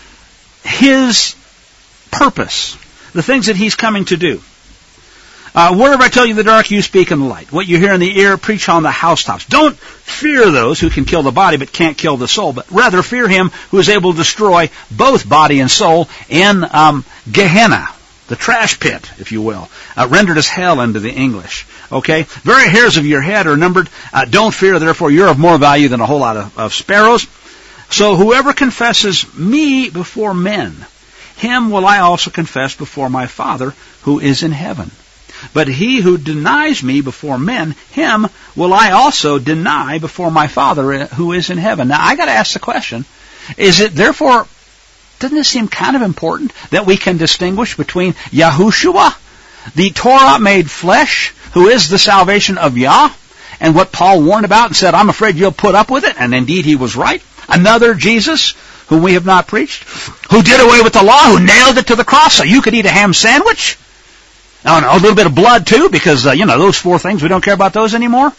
his purpose, the things that he's coming to do. Uh, wherever I tell you the dark, you speak in the light. What you hear in the ear, preach on the housetops. Don't fear those who can kill the body but can't kill the soul, but rather fear him who is able to destroy both body and soul in um, Gehenna. The trash pit, if you will, uh, rendered as hell into the English. Okay? Very hairs of your head are numbered. Uh, don't fear, therefore you're of more value than a whole lot of, of sparrows. So whoever confesses me before men, him will I also confess before my Father who is in heaven. But he who denies me before men, him will I also deny before my Father who is in heaven. Now I got to ask the question, is it therefore... Doesn't it seem kind of important that we can distinguish between Yahushua, the Torah made flesh, who is the salvation of Yah, and what Paul warned about and said, I'm afraid you'll put up with it, and indeed he was right. Another Jesus, whom we have not preached, who did away with the law, who nailed it to the cross so you could eat a ham sandwich. Oh, no, a little bit of blood too, because, uh, you know, those four things, we don't care about those anymore.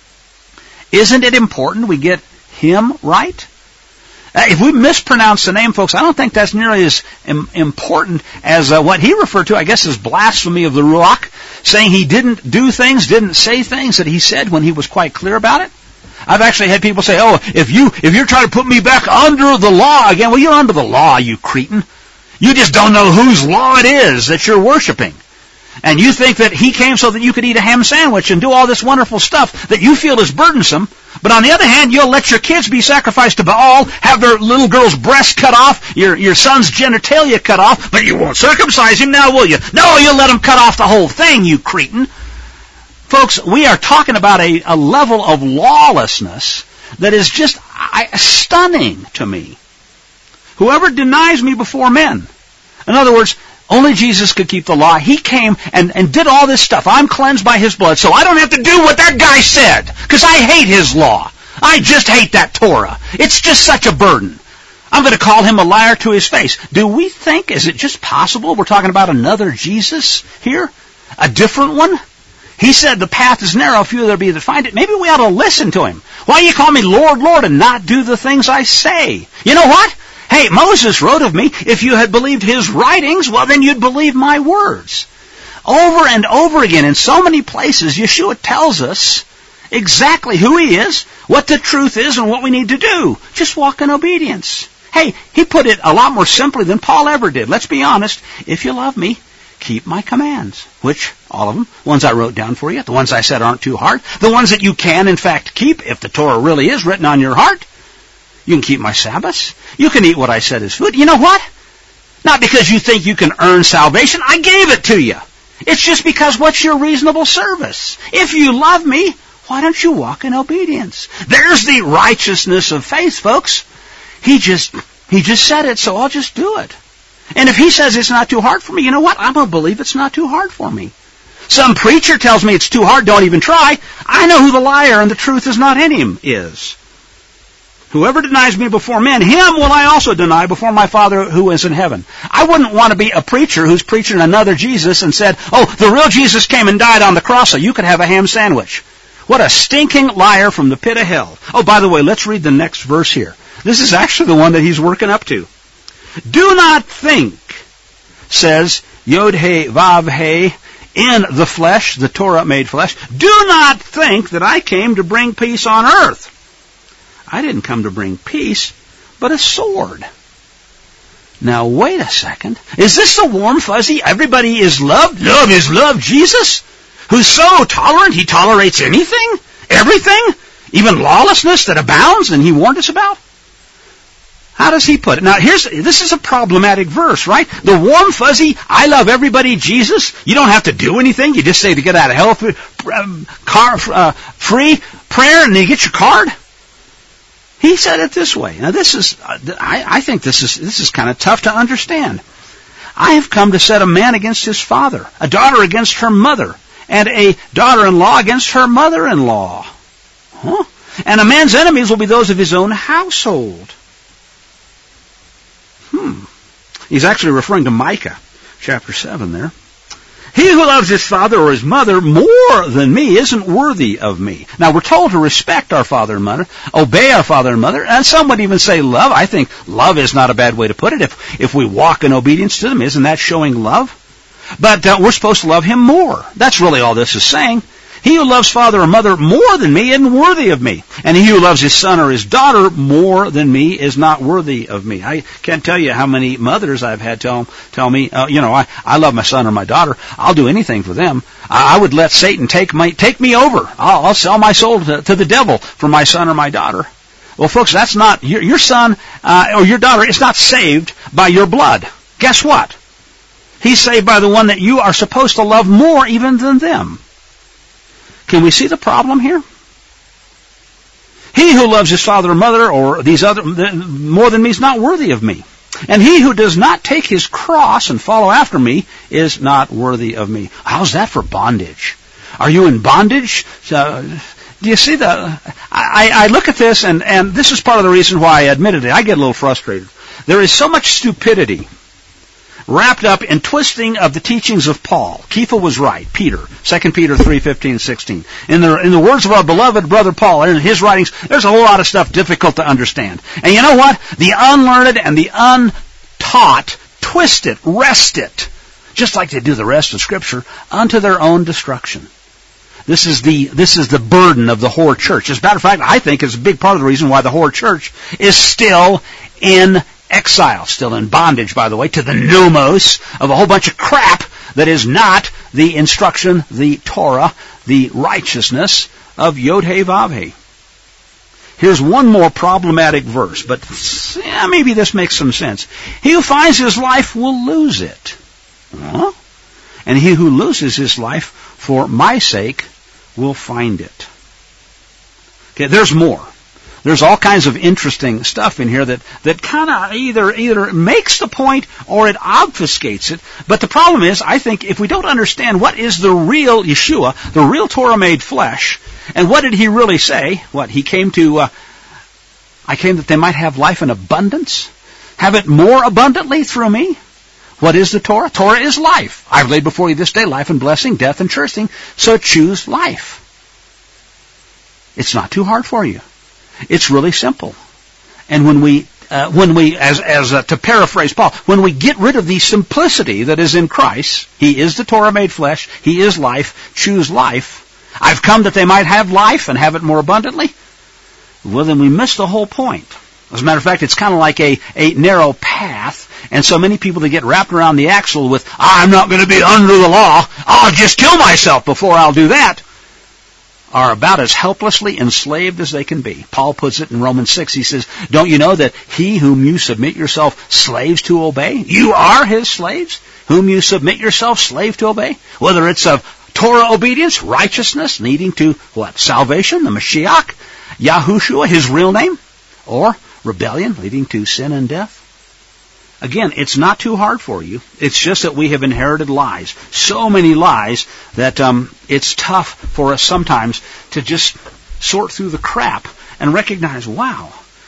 Isn't it important we get him right? If we mispronounce the name, folks, I don't think that's nearly as im- important as uh, what he referred to, I guess, as blasphemy of the Ruach, saying he didn't do things, didn't say things that he said when he was quite clear about it. I've actually had people say, oh, if, you, if you're trying to put me back under the law again, well, you're under the law, you cretin. You just don't know whose law it is that you're worshiping. And you think that he came so that you could eat a ham sandwich and do all this wonderful stuff that you feel is burdensome. But on the other hand, you'll let your kids be sacrificed to Baal, have their little girl's breast cut off, your your son's genitalia cut off, but you won't circumcise him now, will you? No, you'll let him cut off the whole thing, you cretin. Folks, we are talking about a, a level of lawlessness that is just I, stunning to me. Whoever denies me before men. In other words, only Jesus could keep the law. He came and, and did all this stuff. I'm cleansed by his blood, so I don't have to do what that guy said, because I hate his law. I just hate that Torah. It's just such a burden. I'm going to call him a liar to his face. Do we think, is it just possible we're talking about another Jesus here? A different one? He said the path is narrow, few there be that find it. Maybe we ought to listen to him. Why you call me Lord, Lord, and not do the things I say? You know what? Hey, Moses wrote of me, if you had believed his writings, well, then you'd believe my words. Over and over again, in so many places, Yeshua tells us exactly who he is, what the truth is, and what we need to do. Just walk in obedience. Hey, he put it a lot more simply than Paul ever did. Let's be honest. If you love me, keep my commands. Which, all of them, ones I wrote down for you, the ones I said aren't too hard, the ones that you can, in fact, keep, if the Torah really is written on your heart. You can keep my Sabbaths. You can eat what I said is food. You know what? Not because you think you can earn salvation. I gave it to you. It's just because what's your reasonable service? If you love me, why don't you walk in obedience? There's the righteousness of faith, folks. He just, he just said it, so I'll just do it. And if he says it's not too hard for me, you know what? I'm going to believe it's not too hard for me. Some preacher tells me it's too hard, don't even try. I know who the liar and the truth is not in him is. Whoever denies me before men, him will I also deny before my Father who is in heaven. I wouldn't want to be a preacher who's preaching another Jesus and said, oh, the real Jesus came and died on the cross so you could have a ham sandwich. What a stinking liar from the pit of hell. Oh, by the way, let's read the next verse here. This is actually the one that he's working up to. Do not think, says Yod-He Vav-He, in the flesh, the Torah made flesh, do not think that I came to bring peace on earth. I didn't come to bring peace, but a sword. Now, wait a second. Is this the warm, fuzzy, everybody is loved, love is love Jesus? Who's so tolerant he tolerates anything, everything, even lawlessness that abounds and he warned us about? How does he put it? Now, here's this is a problematic verse, right? The warm, fuzzy, I love everybody Jesus. You don't have to do anything. You just say to get out of hell um, car, uh, free prayer and you get your card. He said it this way. Now, this is, uh, I, I think this is this is kind of tough to understand. I have come to set a man against his father, a daughter against her mother, and a daughter-in-law against her mother-in-law. Huh? And a man's enemies will be those of his own household. Hmm. He's actually referring to Micah, chapter seven there. He who loves his father or his mother more than me isn't worthy of me. Now, we're told to respect our father and mother, obey our father and mother, and some would even say love. I think love is not a bad way to put it. If if we walk in obedience to them, isn't that showing love? But uh, we're supposed to love him more. That's really all this is saying. He who loves father or mother more than me isn't worthy of me. And he who loves his son or his daughter more than me is not worthy of me. I can't tell you how many mothers I've had tell, tell me, uh, you know, I, I love my son or my daughter. I'll do anything for them. I, I would let Satan take my, take me over. I'll, I'll sell my soul to, to the devil for my son or my daughter. Well, folks, that's not, your, your son uh, or your daughter is not saved by your blood. Guess what? He's saved by the one that you are supposed to love more even than them. Can we see the problem here? He who loves his father or mother or these other more than me is not worthy of me. And he who does not take his cross and follow after me is not worthy of me. How's that for bondage? Are you in bondage? Uh, do you see the... I, I look at this, and, and this is part of the reason why, admittedly, I get a little frustrated. There is so much stupidity wrapped up in twisting of the teachings of Paul. Kepha was right. Peter, Second Peter three, fifteen, sixteen. In the, in the words of our beloved brother Paul, in his writings, there's a whole lot of stuff difficult to understand. And you know what? The unlearned and the untaught twist it, wrest it, just like they do the rest of Scripture, unto their own destruction. This is the, this is the burden of the whore church. As a matter of fact, I think it's a big part of the reason why the whore church is still in exile, still in bondage, by the way, to the nomos of a whole bunch of crap that is not the instruction, the Torah, the righteousness of Yod-He Vav-He. Here's one more problematic verse, but yeah, maybe this makes some sense. He who finds his life will lose it. Huh? And he who loses his life for my sake will find it. Okay, there's more. There's all kinds of interesting stuff in here that, that kind of either either makes the point or it obfuscates it. But the problem is, I think, if we don't understand what is the real Yeshua, the real Torah made flesh, and what did he really say? What, he came to, uh, I came that they might have life in abundance, have it more abundantly through me. What is the Torah? Torah is life. I've laid before you this day life and blessing, death and cursing, so choose life. It's not too hard for you. It's really simple. And when we, uh, when we, as, as uh, to paraphrase Paul, when we get rid of the simplicity that is in Christ, He is the Torah made flesh, He is life, choose life. I've come that they might have life and have it more abundantly. Well, then we miss the whole point. As a matter of fact, it's kind of like a, a narrow path, and so many people that get wrapped around the axle with, I'm not going to be under the law, I'll just kill myself before I'll do that, are about as helplessly enslaved as they can be. Paul puts it in Romans six. He says, don't you know that he whom you submit yourself slaves to obey, you are his slaves, whom you submit yourself slave to obey? Whether it's of Torah obedience, righteousness, leading to what? Salvation, the Mashiach, Yahushua, his real name, or rebellion, leading to sin and death. Again, it's not too hard for you. It's just that we have inherited lies. So many lies that um, it's tough for us sometimes to just sort through the crap and recognize, wow,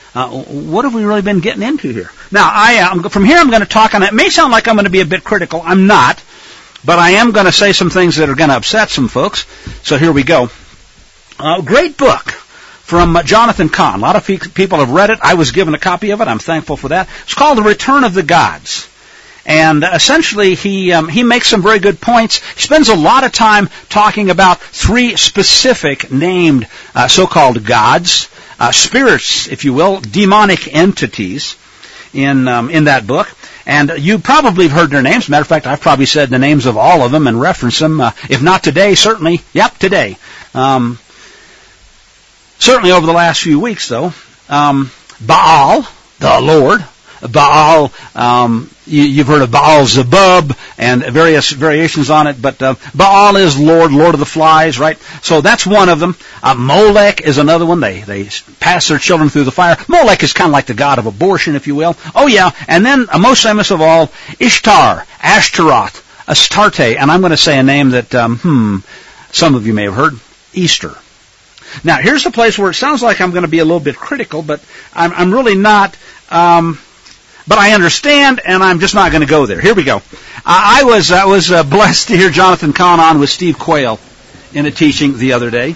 Uh, what have we really been getting into here? Now, I uh, from here I'm going to talk on it. It may sound like I'm going to be a bit critical. I'm not. But I am going to say some things that are going to upset some folks. So here we go. Uh, great book from uh, Jonathan Cahn. A lot of pe- people have read it. I was given a copy of it. I'm thankful for that. It's called The Return of the Gods. And uh, essentially, he um, he makes some very good points. He spends a lot of time talking about three specific named uh, so-called gods, uh, spirits, if you will, demonic entities in um, in that book. And you probably have heard their names. As a matter of fact, I've probably said the names of all of them and referenced them. Uh, if not today, certainly, yep, today. Um, certainly over the last few weeks, though. Um, Baal, the Lord. Baal, um, you, you've heard of Baal Zebub and various variations on it, but uh, Baal is Lord, Lord of the Flies, right? So that's one of them. Uh, Molech is another one. They they pass their children through the fire. Molech is kind of like the god of abortion, if you will. Oh yeah, and then uh, most famous of all, Ishtar, Ashtaroth, Astarte, and I'm going to say a name that um, hmm, some of you may have heard, Easter. Now here's the place where it sounds like I'm going to be a little bit critical, but I'm, I'm really not. Um, But I understand, and I'm just not going to go there. Here we go. I was I was uh, blessed to hear Jonathan Cahn on with Steve Quayle in a teaching the other day.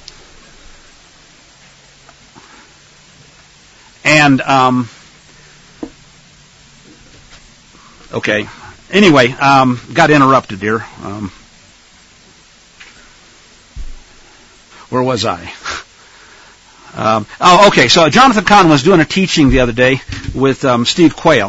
And, um, okay. Anyway, um, got interrupted here. Um, where was I? Um, oh, okay. So Jonathan Cahn was doing a teaching the other day with um, Steve Quayle,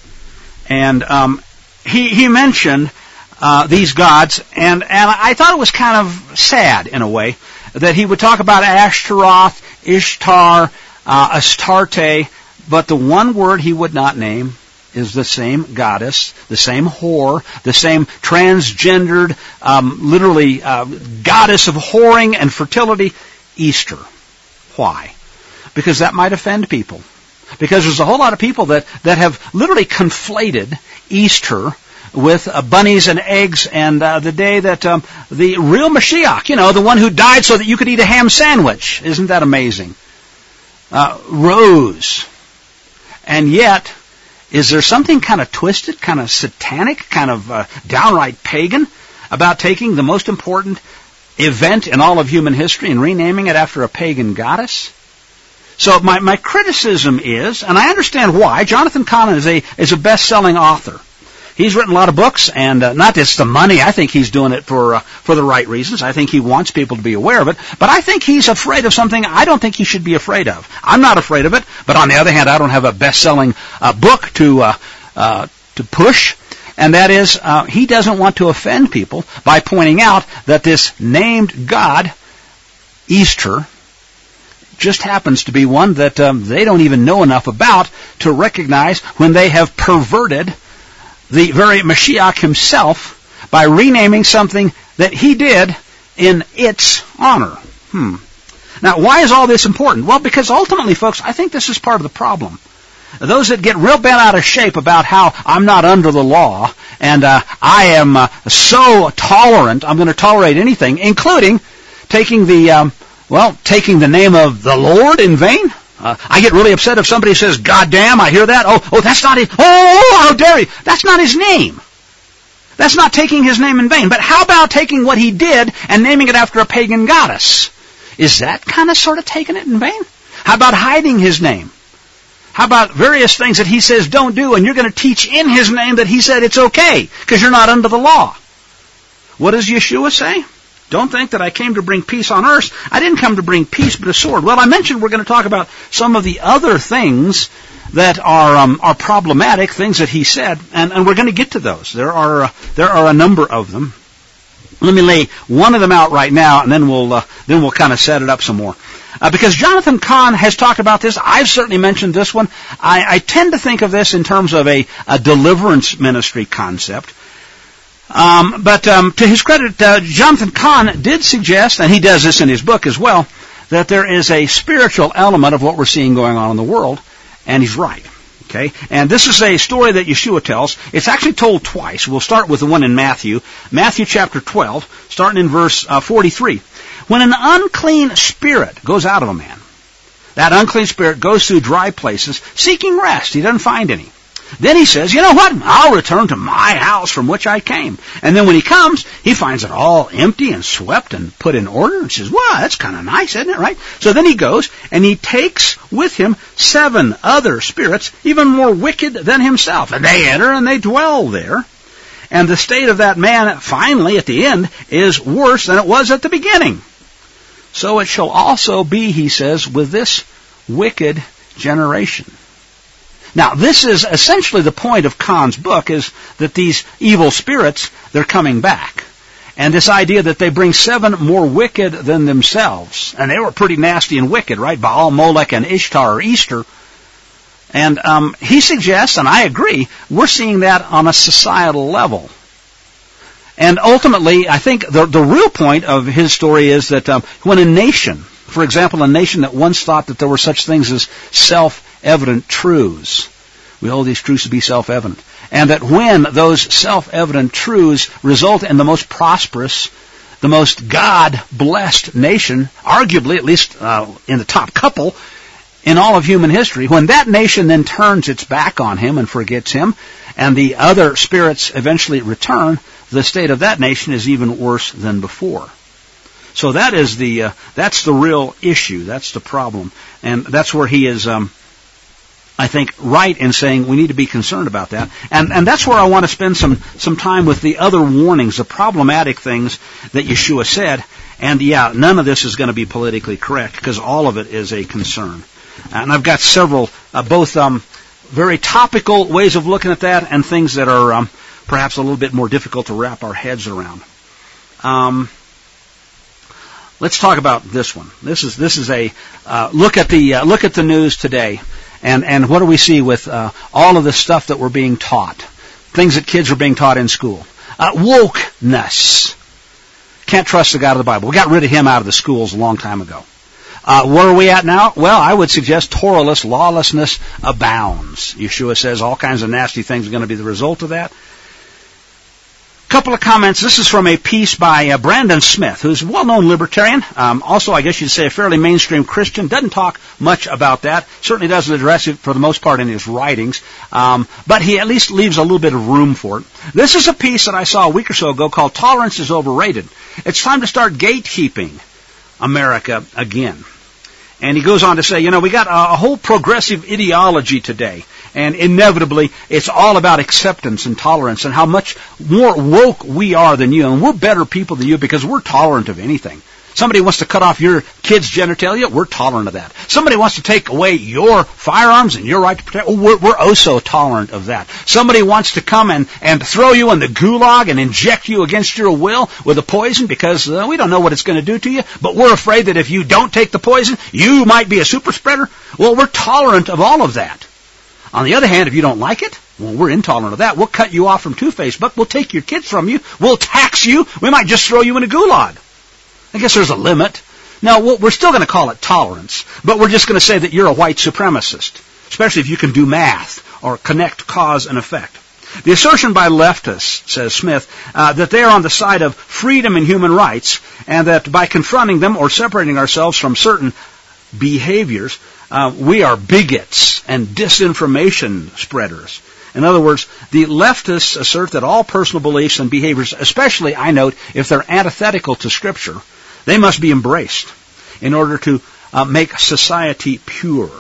and um, he he mentioned uh, these gods, and and I thought it was kind of sad in a way that he would talk about Ashtaroth, Ishtar, uh, Astarte, but the one word he would not name is the same goddess, the same whore, the same transgendered, um, literally uh, goddess of whoring and fertility, Easter. Why? Because that might offend people. Because there's a whole lot of people that, that have literally conflated Easter with uh, bunnies and eggs and uh, the day that um, the real Mashiach, you know, the one who died so that you could eat a ham sandwich. Isn't that amazing? Uh, rose. And yet, is there something kind of twisted, kind of satanic, kind of uh, downright pagan about taking the most important event in all of human history and renaming it after a pagan goddess? So my, my criticism is, and I understand why, Jonathan Cahn is a is a best-selling author. He's written a lot of books, and uh, not just the money. I think he's doing it for uh, for the right reasons. I think he wants people to be aware of it. But I think he's afraid of something I don't think he should be afraid of. I'm not afraid of it, but on the other hand, I don't have a best-selling uh, book to uh, uh, to push. And that is, uh, he doesn't want to offend people by pointing out that this named God, Easter, just happens to be one that um, they don't even know enough about to recognize when they have perverted the very Mashiach himself by renaming something that he did in its honor. Hmm. Now, why is all this important? Well, because ultimately, folks, I think this is part of the problem. Those that get real bent out of shape about how I'm not under the law and uh, I am uh, so tolerant, I'm going to tolerate anything, including taking the, um, well, taking the name of the Lord in vain. Uh, I get really upset if somebody says, God damn, I hear that. Oh, oh, that's not his, oh, how dare you. That's not his name. That's not taking his name in vain. But how about taking what he did and naming it after a pagan goddess? Is that kind of sort of taking it in vain? How about hiding his name? How about various things that he says don't do, and you're going to teach in his name that he said it's okay, because you're not under the law? What does Yeshua say? Don't think that I came to bring peace on earth. I didn't come to bring peace but a sword. Well, I mentioned we're going to talk about some of the other things that are um, are problematic, things that he said, and, and we're going to get to those. There are uh, there are a number of them. Let me lay one of them out right now, and then we'll uh, then we'll kind of set it up some more. Uh, because Jonathan Cahn has talked about this. I've certainly mentioned this one. I, I tend to think of this in terms of a, a deliverance ministry concept. Um, but um, to his credit, uh, Jonathan Cahn did suggest, and he does this in his book as well, that there is a spiritual element of what we're seeing going on in the world, and he's right. Okay, and this is a story that Yeshua tells. It's actually told twice. We'll start with the one in Matthew, Matthew chapter twelve, starting in verse uh, forty-three. When an unclean spirit goes out of a man, That unclean spirit goes through dry places seeking rest. He doesn't find any. Then he says, you know what? I'll return to my house from which I came. And then when he comes, he finds it all empty and swept and put in order and says, wow, that's kind of nice, isn't it, right? So then he goes and he takes with him seven other spirits, even more wicked than himself. And they enter and they dwell there. And the state of that man, finally, at the end, is worse than it was at the beginning. So it shall also be, he says, with this wicked generation. Now, this is essentially the point of Kahn's book, is that these evil spirits, they're coming back. And this idea that they bring seven more wicked than themselves. And they were pretty nasty and wicked, right? Baal, Molech, and Ishtar, or Easter. And um, he suggests, and I agree, we're seeing that on a societal level. And ultimately, I think the, the real point of his story is that um, when a nation, for example, a nation that once thought that there were such things as self-evident truths, we hold these truths to be self-evident, and that when those self-evident truths result in the most prosperous, the most God-blessed nation, arguably, at least uh, in the top couple, in all of human history, when that nation then turns its back on him and forgets him, and the other spirits eventually return, the state of that nation is even worse than before. So that is the uh, that's the real issue. That's the problem, and that's where he is, um, I think, right in saying we need to be concerned about that. And and that's where I want to spend some some time with the other warnings, the problematic things that Yeshua said. And yeah, none of this is going to be politically correct because all of it is a concern. And I've got several, uh, both um, very topical ways of looking at that and things that are um, perhaps a little bit more difficult to wrap our heads around. Um, let's talk about this one. This is this is a uh, look at the uh, look at the news today, and and what do we see with uh, all of the stuff that we're being taught, things that kids are being taught in school, uh, wokeness. Can't trust the God of the Bible. We got rid of him out of the schools a long time ago. Uh, where are we at now? Well, I would suggest Torahless lawlessness abounds. Yeshua says all kinds of nasty things are going to be the result of that. Couple of comments. This is from a piece by uh, Brandon Smith, who's a well-known libertarian. Um, also, I guess you'd say a fairly mainstream Christian. Doesn't talk much about that. Certainly doesn't address it for the most part in his writings. Um, but he at least leaves a little bit of room for it. This is a piece that I saw a week or so ago called Tolerance is Overrated. It's time to start gatekeeping America again. And he goes on to say, you know, we got a, a whole progressive ideology today. And inevitably, it's all about acceptance and tolerance and how much more woke we are than you. And we're better people than you because we're tolerant of anything. Somebody wants to cut off your kid's genitalia, we're tolerant of that. Somebody wants to take away your firearms and your right to protect, we're, we're oh so tolerant of that. Somebody wants to come and, and throw you in the gulag and inject you against your will with a poison because uh, we don't know what it's going to do to you, but we're afraid that if you don't take the poison, you might be a super spreader. Well, we're tolerant of all of that. On the other hand, if you don't like it, well, we're intolerant of that. We'll cut you off from Two-Facebook. We'll take your kids from you. We'll tax you. We might just throw you in a gulag. I guess there's a limit. Now, we're still going to call it tolerance, but we're just going to say that you're a white supremacist, especially if you can do math or connect cause and effect. The assertion by leftists, says Smith, uh, that they are on the side of freedom and human rights, and that by confronting them or separating ourselves from certain behaviors, uh, we are bigots and disinformation spreaders. In other words, the leftists assert that all personal beliefs and behaviors, especially, I note, if they're antithetical to Scripture, they must be embraced in order to uh, make society pure.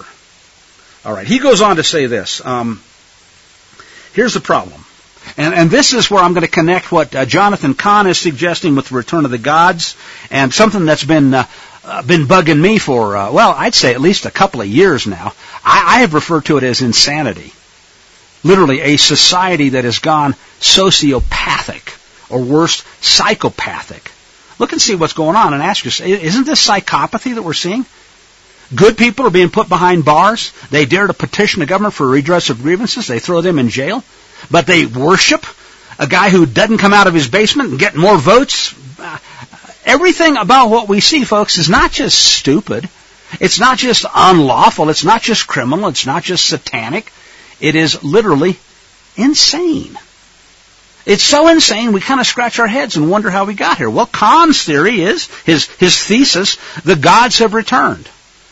All right, he goes on to say this. Um, here's the problem. And, and this is where I'm going to connect what uh, Jonathan Cahn is suggesting with the return of the gods, and something that's been uh, uh, been bugging me for, uh, well, I'd say at least a couple of years now. I, I have referred to it as insanity. Literally, a society that has gone sociopathic, or worse, psychopathic. Look and see what's going on and ask yourself, isn't this psychopathy that we're seeing? Good people are being put behind bars. They dare to petition the government for redress of grievances. They throw them in jail. But they worship a guy who doesn't come out of his basement and get more votes. Uh, everything about what we see, folks, is not just stupid. It's not just unlawful. It's not just criminal. It's not just satanic. It is literally insane. It's so insane we kind of scratch our heads and wonder how we got here. Well, Kahn's theory is, his, his thesis, the gods have returned.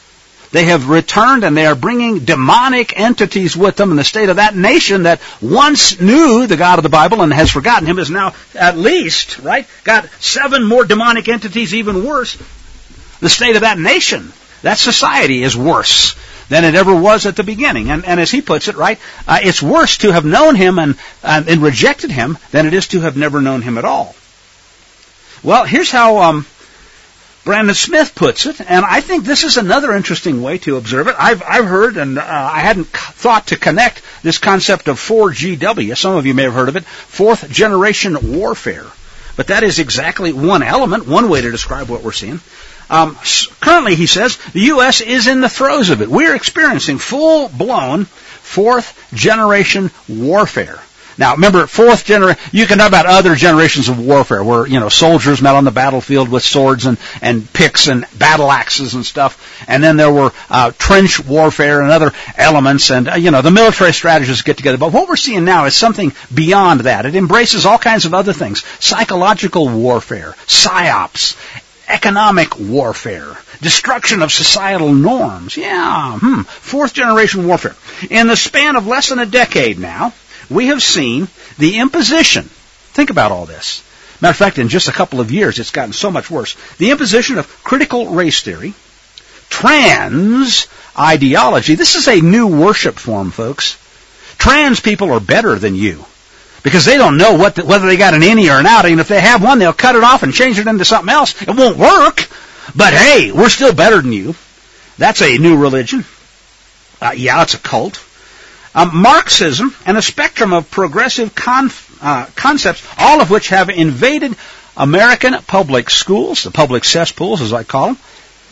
They have returned and they are bringing demonic entities with them, and the state of that nation that once knew the God of the Bible and has forgotten him is now at least, right, got seven more demonic entities, even worse. The state of that nation, that society is worse than it ever was at the beginning. And, and as he puts it, right, uh, it's worse to have known him and, uh, and rejected him than it is to have never known him at all. Well, here's how um, Brandon Smith puts it, and I think this is another interesting way to observe it. I've, I've heard, and uh, I hadn't thought to connect this concept of four G W. Some of you may have heard of it, fourth generation warfare. But that is exactly one element, one way to describe what we're seeing. Um, currently, he says, the U S is in the throes of it. We're experiencing full-blown fourth-generation warfare. Now, remember, fourth generation, you can know about other generations of warfare where, you know, soldiers met on the battlefield with swords and, and picks and battle axes and stuff. And then there were uh, trench warfare and other elements and, uh, you know, the military strategists get together. But what we're seeing now is something beyond that. It embraces all kinds of other things. Psychological warfare, psyops, economic warfare, destruction of societal norms. Yeah, hmm, fourth generation warfare. In the span of less than a decade now, we have seen the imposition. Think about all this. Matter of fact, in just a couple of years, it's gotten so much worse. The imposition of critical race theory, trans ideology. This is a new worship form, folks. Trans people are better than you because they don't know what the, whether they got an innie or an outie, and if they have one, they'll cut it off and change it into something else. It won't work, but hey, we're still better than you. That's a new religion. Uh, yeah, it's a cult. Um, Marxism and a spectrum of progressive conf, uh, concepts, all of which have invaded American public schools, the public cesspools, as I call them.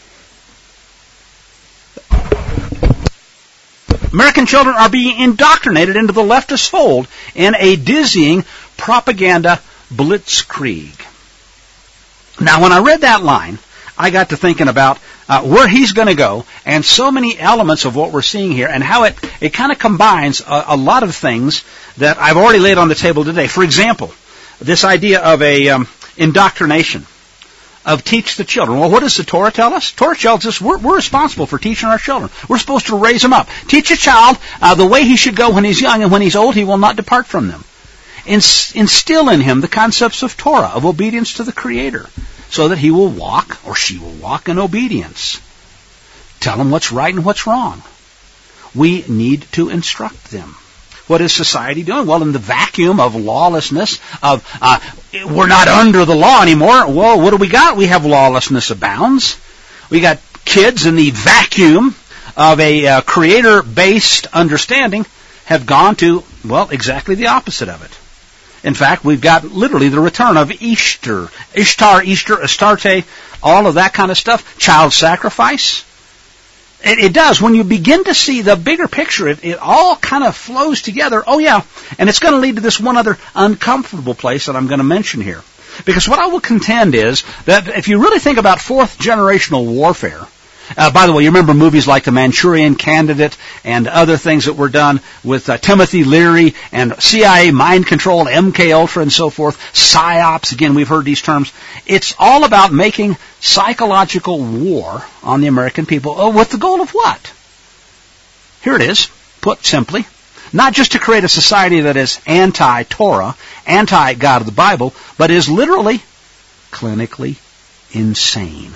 American children are being indoctrinated into the leftist fold in a dizzying propaganda blitzkrieg. Now, when I read that line, I got to thinking about uh, where he's going to go and so many elements of what we're seeing here and how it, it kind of combines a, a lot of things that I've already laid on the table today. For example, this idea of a um, indoctrination, of teach the children. Well, what does the Torah tell us? Torah tells us we're, we're responsible for teaching our children. We're supposed to raise them up. Teach a child uh, the way he should go when he's young, and when he's old, he will not depart from them. Inst- instill in him the concepts of Torah, of obedience to the Creator, so that he will walk, or she will walk, in obedience. Tell him what's right and what's wrong. We need to instruct them. What is society doing? Well, in the vacuum of lawlessness, of uh, we're not under the law anymore. Well, what do we got? We have lawlessness abounds. We got kids in the vacuum of a uh, creator-based understanding have gone to, well, exactly the opposite of it. In fact, we've got literally the return of Easter, Ishtar, Easter, Astarte, all of that kind of stuff. Child sacrifice. It, it does. When you begin to see the bigger picture, it, it all kind of flows together. Oh, yeah. And it's going to lead to this one other uncomfortable place that I'm going to mention here. Because what I will contend is that if you really think about fourth generational warfare, Uh, by the way, you remember movies like The Manchurian Candidate and other things that were done with uh, Timothy Leary and C I A mind control, M K Ultra and so forth, psyops, again, we've heard these terms. It's all about making psychological war on the American people. Oh, with the goal of what? Here it is, put simply. Not just to create a society that is anti-Torah, anti-God of the Bible, but is literally clinically insane.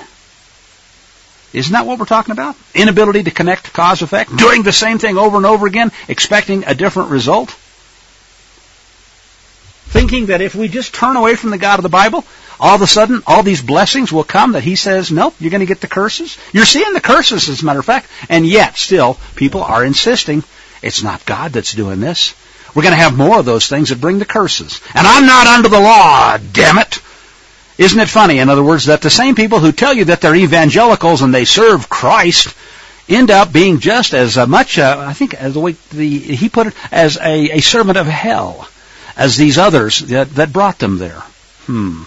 Isn't that what we're talking about? Inability to connect cause-effect, doing the same thing over and over again, expecting a different result. Thinking that if we just turn away from the God of the Bible, all of a sudden, all these blessings will come that he says, nope, you're going to get the curses. You're seeing the curses, as a matter of fact, and yet still people are insisting it's not God that's doing this. We're going to have more of those things that bring the curses. And I'm not under the law, damn it. Isn't it funny, in other words, that the same people who tell you that they're evangelicals and they serve Christ end up being just as much, uh, I think, as the way the, he put it, as a, a servant of hell as these others that, that brought them there. Hmm.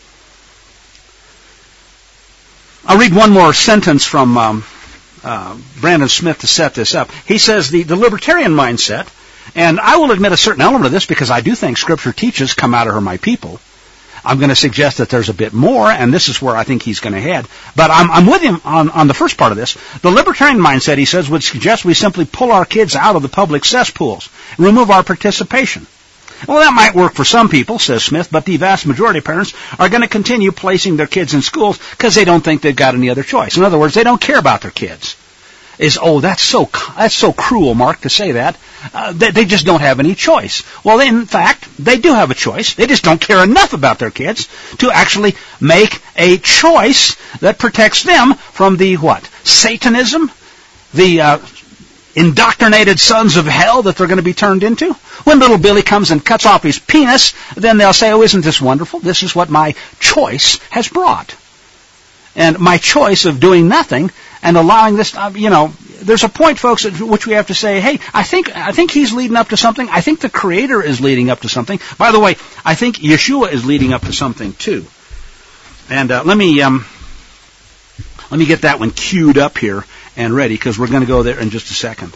I'll read one more sentence from um, uh, Brandon Smith to set this up. He says the, the libertarian mindset, and I will admit a certain element of this because I do think Scripture teaches, come out of her, my people. I'm going to suggest that there's a bit more, and this is where I think he's going to head. But I'm, I'm with him on, on the first part of this. The libertarian mindset, he says, would suggest we simply pull our kids out of the public cesspools, remove our participation. Well, that might work for some people, says Smith, but the vast majority of parents are going to continue placing their kids in schools because they don't think they've got any other choice. In other words, they don't care about their kids. Is, oh, that's so that's so cruel, Mark, to say that. Uh, they, they just don't have any choice. Well, in fact, they do have a choice. They just don't care enough about their kids to actually make a choice that protects them from the, what, Satanism? The uh, indoctrinated sons of hell that they're going to be turned into? When little Billy comes and cuts off his penis, then they'll say, oh, isn't this wonderful? This is what my choice has brought. And my choice of doing nothing and allowing this, uh, you know, there's a point, folks, at which we have to say, hey, I think I think he's leading up to something. I think the Creator is leading up to something. By the way, I think Yeshua is leading up to something too. And uh, let me um, let me get that one queued up here and ready, because we're going to go there in just a second.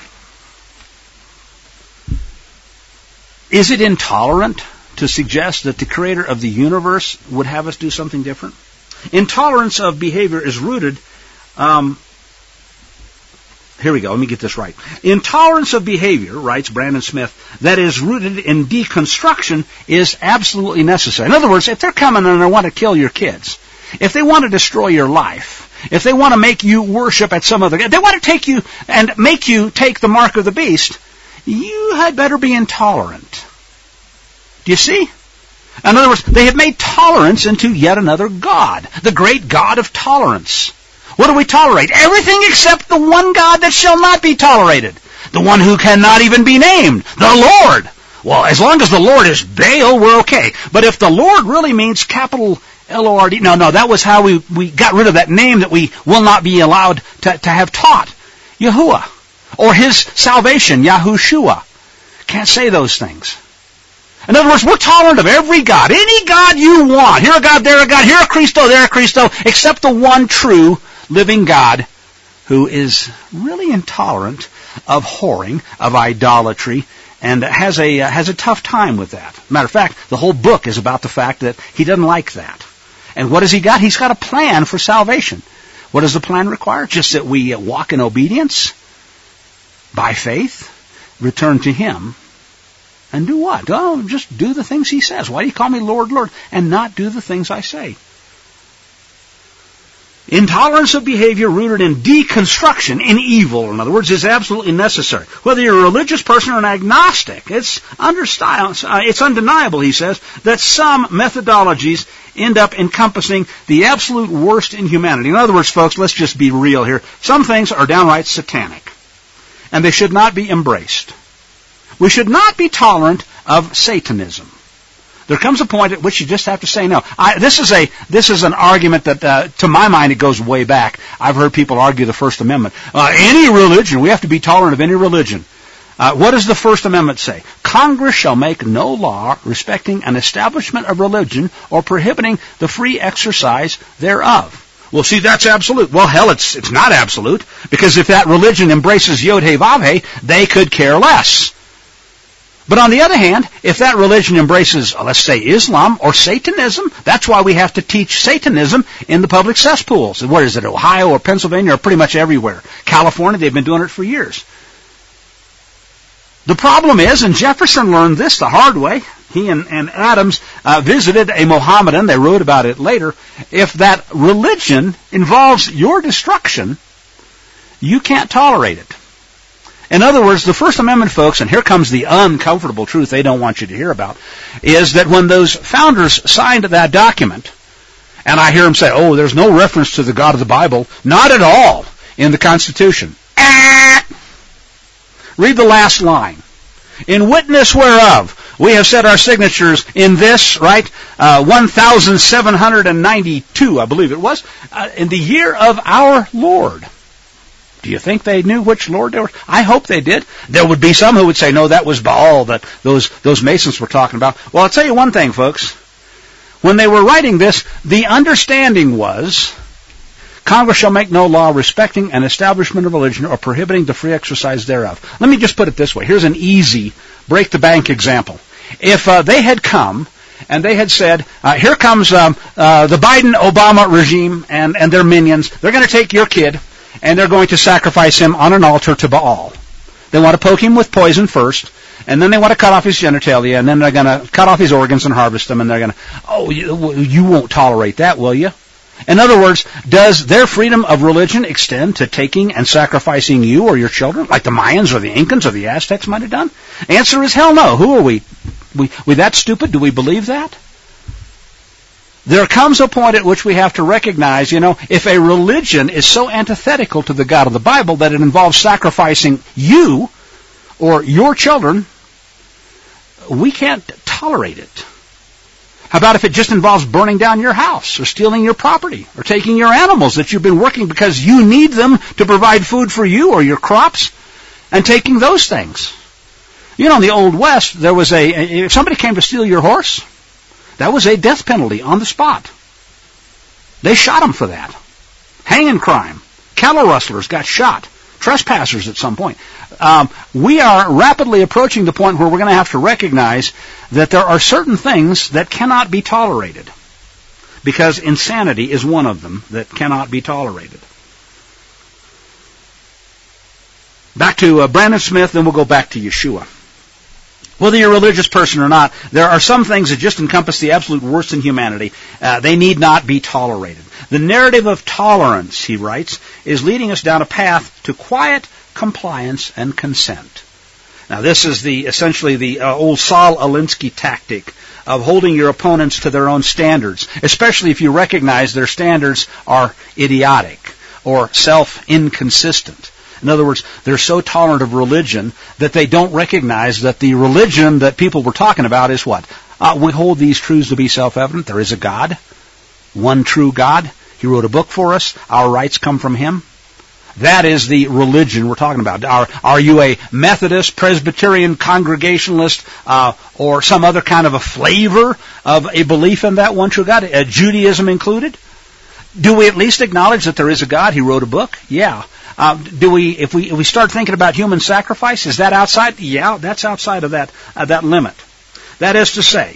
Is it intolerant to suggest that the Creator of the universe would have us do something different? Intolerance of behavior is rooted, um, here we go, let me get this right. Intolerance of behavior, writes Brandon Smith, that is rooted in deconstruction is absolutely necessary. In other words, if they're coming and they want to kill your kids, if they want to destroy your life, if they want to make you worship at some other, if they want to take you and make you take the mark of the beast, you had better be intolerant. Do you see? In other words, they have made tolerance into yet another God, the great God of tolerance. What do we tolerate? Everything except the one God that shall not be tolerated, the one who cannot even be named, the Lord. Well, as long as the Lord is Baal, we're okay. But if the Lord really means capital L O R D, no, no, that was how we, we got rid of that name that we will not be allowed to, to have taught. Yahuwah. Or his salvation, Yahushua. Can't say those things. In other words, we're tolerant of every God. Any God you want. Here a God, there a God, here a Christo, there a Christo, except the one true living God who is really intolerant of whoring, of idolatry, and has a uh, has a tough time with that. Matter of fact, the whole book is about the fact that he doesn't like that. And what has he got? He's got a plan for salvation. What does the plan require? Just that we walk in obedience, by faith, return to him, and do what? Oh, just do the things he says. Why do you call me Lord, Lord, and not do the things I say? Intolerance of behavior rooted in deconstruction, in evil, in other words, is absolutely necessary. Whether you're a religious person or an agnostic, it's, under style, uh, it's undeniable, he says, that some methodologies end up encompassing the absolute worst in humanity. In other words, folks, let's just be real here. Some things are downright satanic, and they should not be embraced. We should not be tolerant of Satanism. There comes a point at which you just have to say no. I, this is a this is an argument that, uh, to my mind, it goes way back. I've heard people argue the First Amendment. Uh, any religion, we have to be tolerant of any religion. Uh, what does the First Amendment say? Congress shall make no law respecting an establishment of religion or prohibiting the free exercise thereof. Well, see, that's absolute. Well, hell, it's it's not absolute, because if that religion embraces Yod-Heh-Vav-Heh, they could care less. But on the other hand, if that religion embraces, let's say, Islam or Satanism, that's why we have to teach Satanism in the public cesspools. What is it, Ohio or Pennsylvania or pretty much everywhere? California, they've been doing it for years. The problem is, and Jefferson learned this the hard way, he and, and Adams uh, visited a Mohammedan, they wrote about it later, if that religion involves your destruction, you can't tolerate it. In other words, the First Amendment, folks, and here comes the uncomfortable truth they don't want you to hear about, is that when those founders signed that document, and I hear them say, oh, there's no reference to the God of the Bible, not at all in the Constitution. Ah! Read the last line. In witness whereof, we have set our signatures in this, right, uh, one thousand seven hundred ninety-two, I believe it was, uh, in the year of our Lord. Do you think they knew which Lord they were? I hope they did. There would be some who would say, no, that was Baal that those those Masons were talking about. Well, I'll tell you one thing, folks. When they were writing this, the understanding was, Congress shall make no law respecting an establishment of religion or prohibiting the free exercise thereof. Let me just put it this way. Here's an easy break-the-bank example. If uh, they had come and they had said, uh, here comes um, uh, the Biden-Obama regime and, and their minions. They're going to take your kid, and they're going to sacrifice him on an altar to Baal. They want to poke him with poison first, and then they want to cut off his genitalia, and then they're going to cut off his organs and harvest them, and they're going to, oh, you, you won't tolerate that, will you? In other words, does their freedom of religion extend to taking and sacrificing you or your children, like the Mayans or the Incans or the Aztecs might have done? Answer is hell no. Who are we? We, we that stupid? Do we believe that? There comes a point at which we have to recognize, you know, if a religion is so antithetical to the God of the Bible that it involves sacrificing you or your children, we can't tolerate it. How about if it just involves burning down your house or stealing your property or taking your animals that you've been working because you need them to provide food for you or your crops and taking those things? You know, in the Old West, there was a, if somebody came to steal your horse, that was a death penalty on the spot. They shot them for that. Hanging crime. Cattle rustlers got shot. Trespassers at some point. Um, we are rapidly approaching the point where we're going to have to recognize that there are certain things that cannot be tolerated. Because insanity is one of them that cannot be tolerated. Back to uh, Brandon Smith, then we'll go back to Yeshua. Whether you're a religious person or not, there are some things that just encompass the absolute worst in humanity. Uh, they need not be tolerated. The narrative of tolerance, he writes, is leading us down a path to quiet compliance and consent. Now, this is the essentially the uh, old Saul Alinsky tactic of holding your opponents to their own standards, especially if you recognize their standards are idiotic or self-inconsistent. In other words, they're so tolerant of religion that they don't recognize that the religion that people were talking about is what? Uh, we hold these truths to be self-evident. There is a God, one true God. He wrote a book for us. Our rights come from Him. That is the religion we're talking about. Are, are you a Methodist, Presbyterian, Congregationalist, uh, or some other kind of a flavor of a belief in that one true God, uh, Judaism included? Do we at least acknowledge that there is a God? He wrote a book? Yeah. Uh, do we, if we, if we start thinking about human sacrifice, is that outside? Yeah, that's outside of that, uh, that limit. That is to say,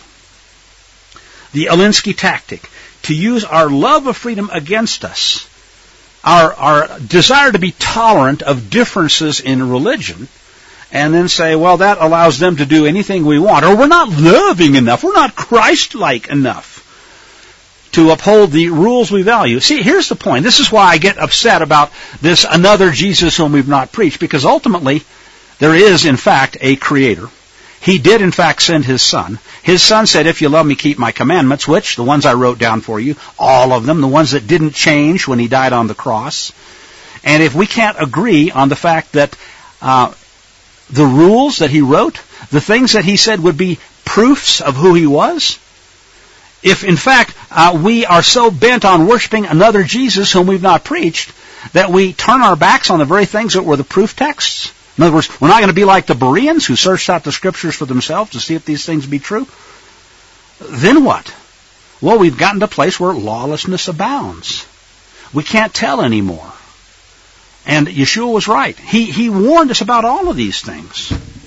the Alinsky tactic, to use our love of freedom against us, our, our desire to be tolerant of differences in religion, and then say, well, that allows them to do anything we want, or we're not loving enough, we're not Christ-like enough to uphold the rules we value. See, here's the point. This is why I get upset about this another Jesus whom we've not preached, because ultimately there is, in fact, a Creator. He did, in fact, send His Son. His Son said, if you love me, keep my commandments, which, the ones I wrote down for you, all of them, the ones that didn't change when He died on the cross. And if we can't agree on the fact that uh, the rules that He wrote, the things that He said would be proofs of who He was, if, in fact, uh, we are so bent on worshiping another Jesus whom we've not preached that we turn our backs on the very things that were the proof texts. In other words, we're not going to be like the Bereans who searched out the Scriptures for themselves to see if these things be true. Then what? Well, we've gotten to a place where lawlessness abounds. We can't tell anymore. And Yeshua was right. He, he warned us about all of these things.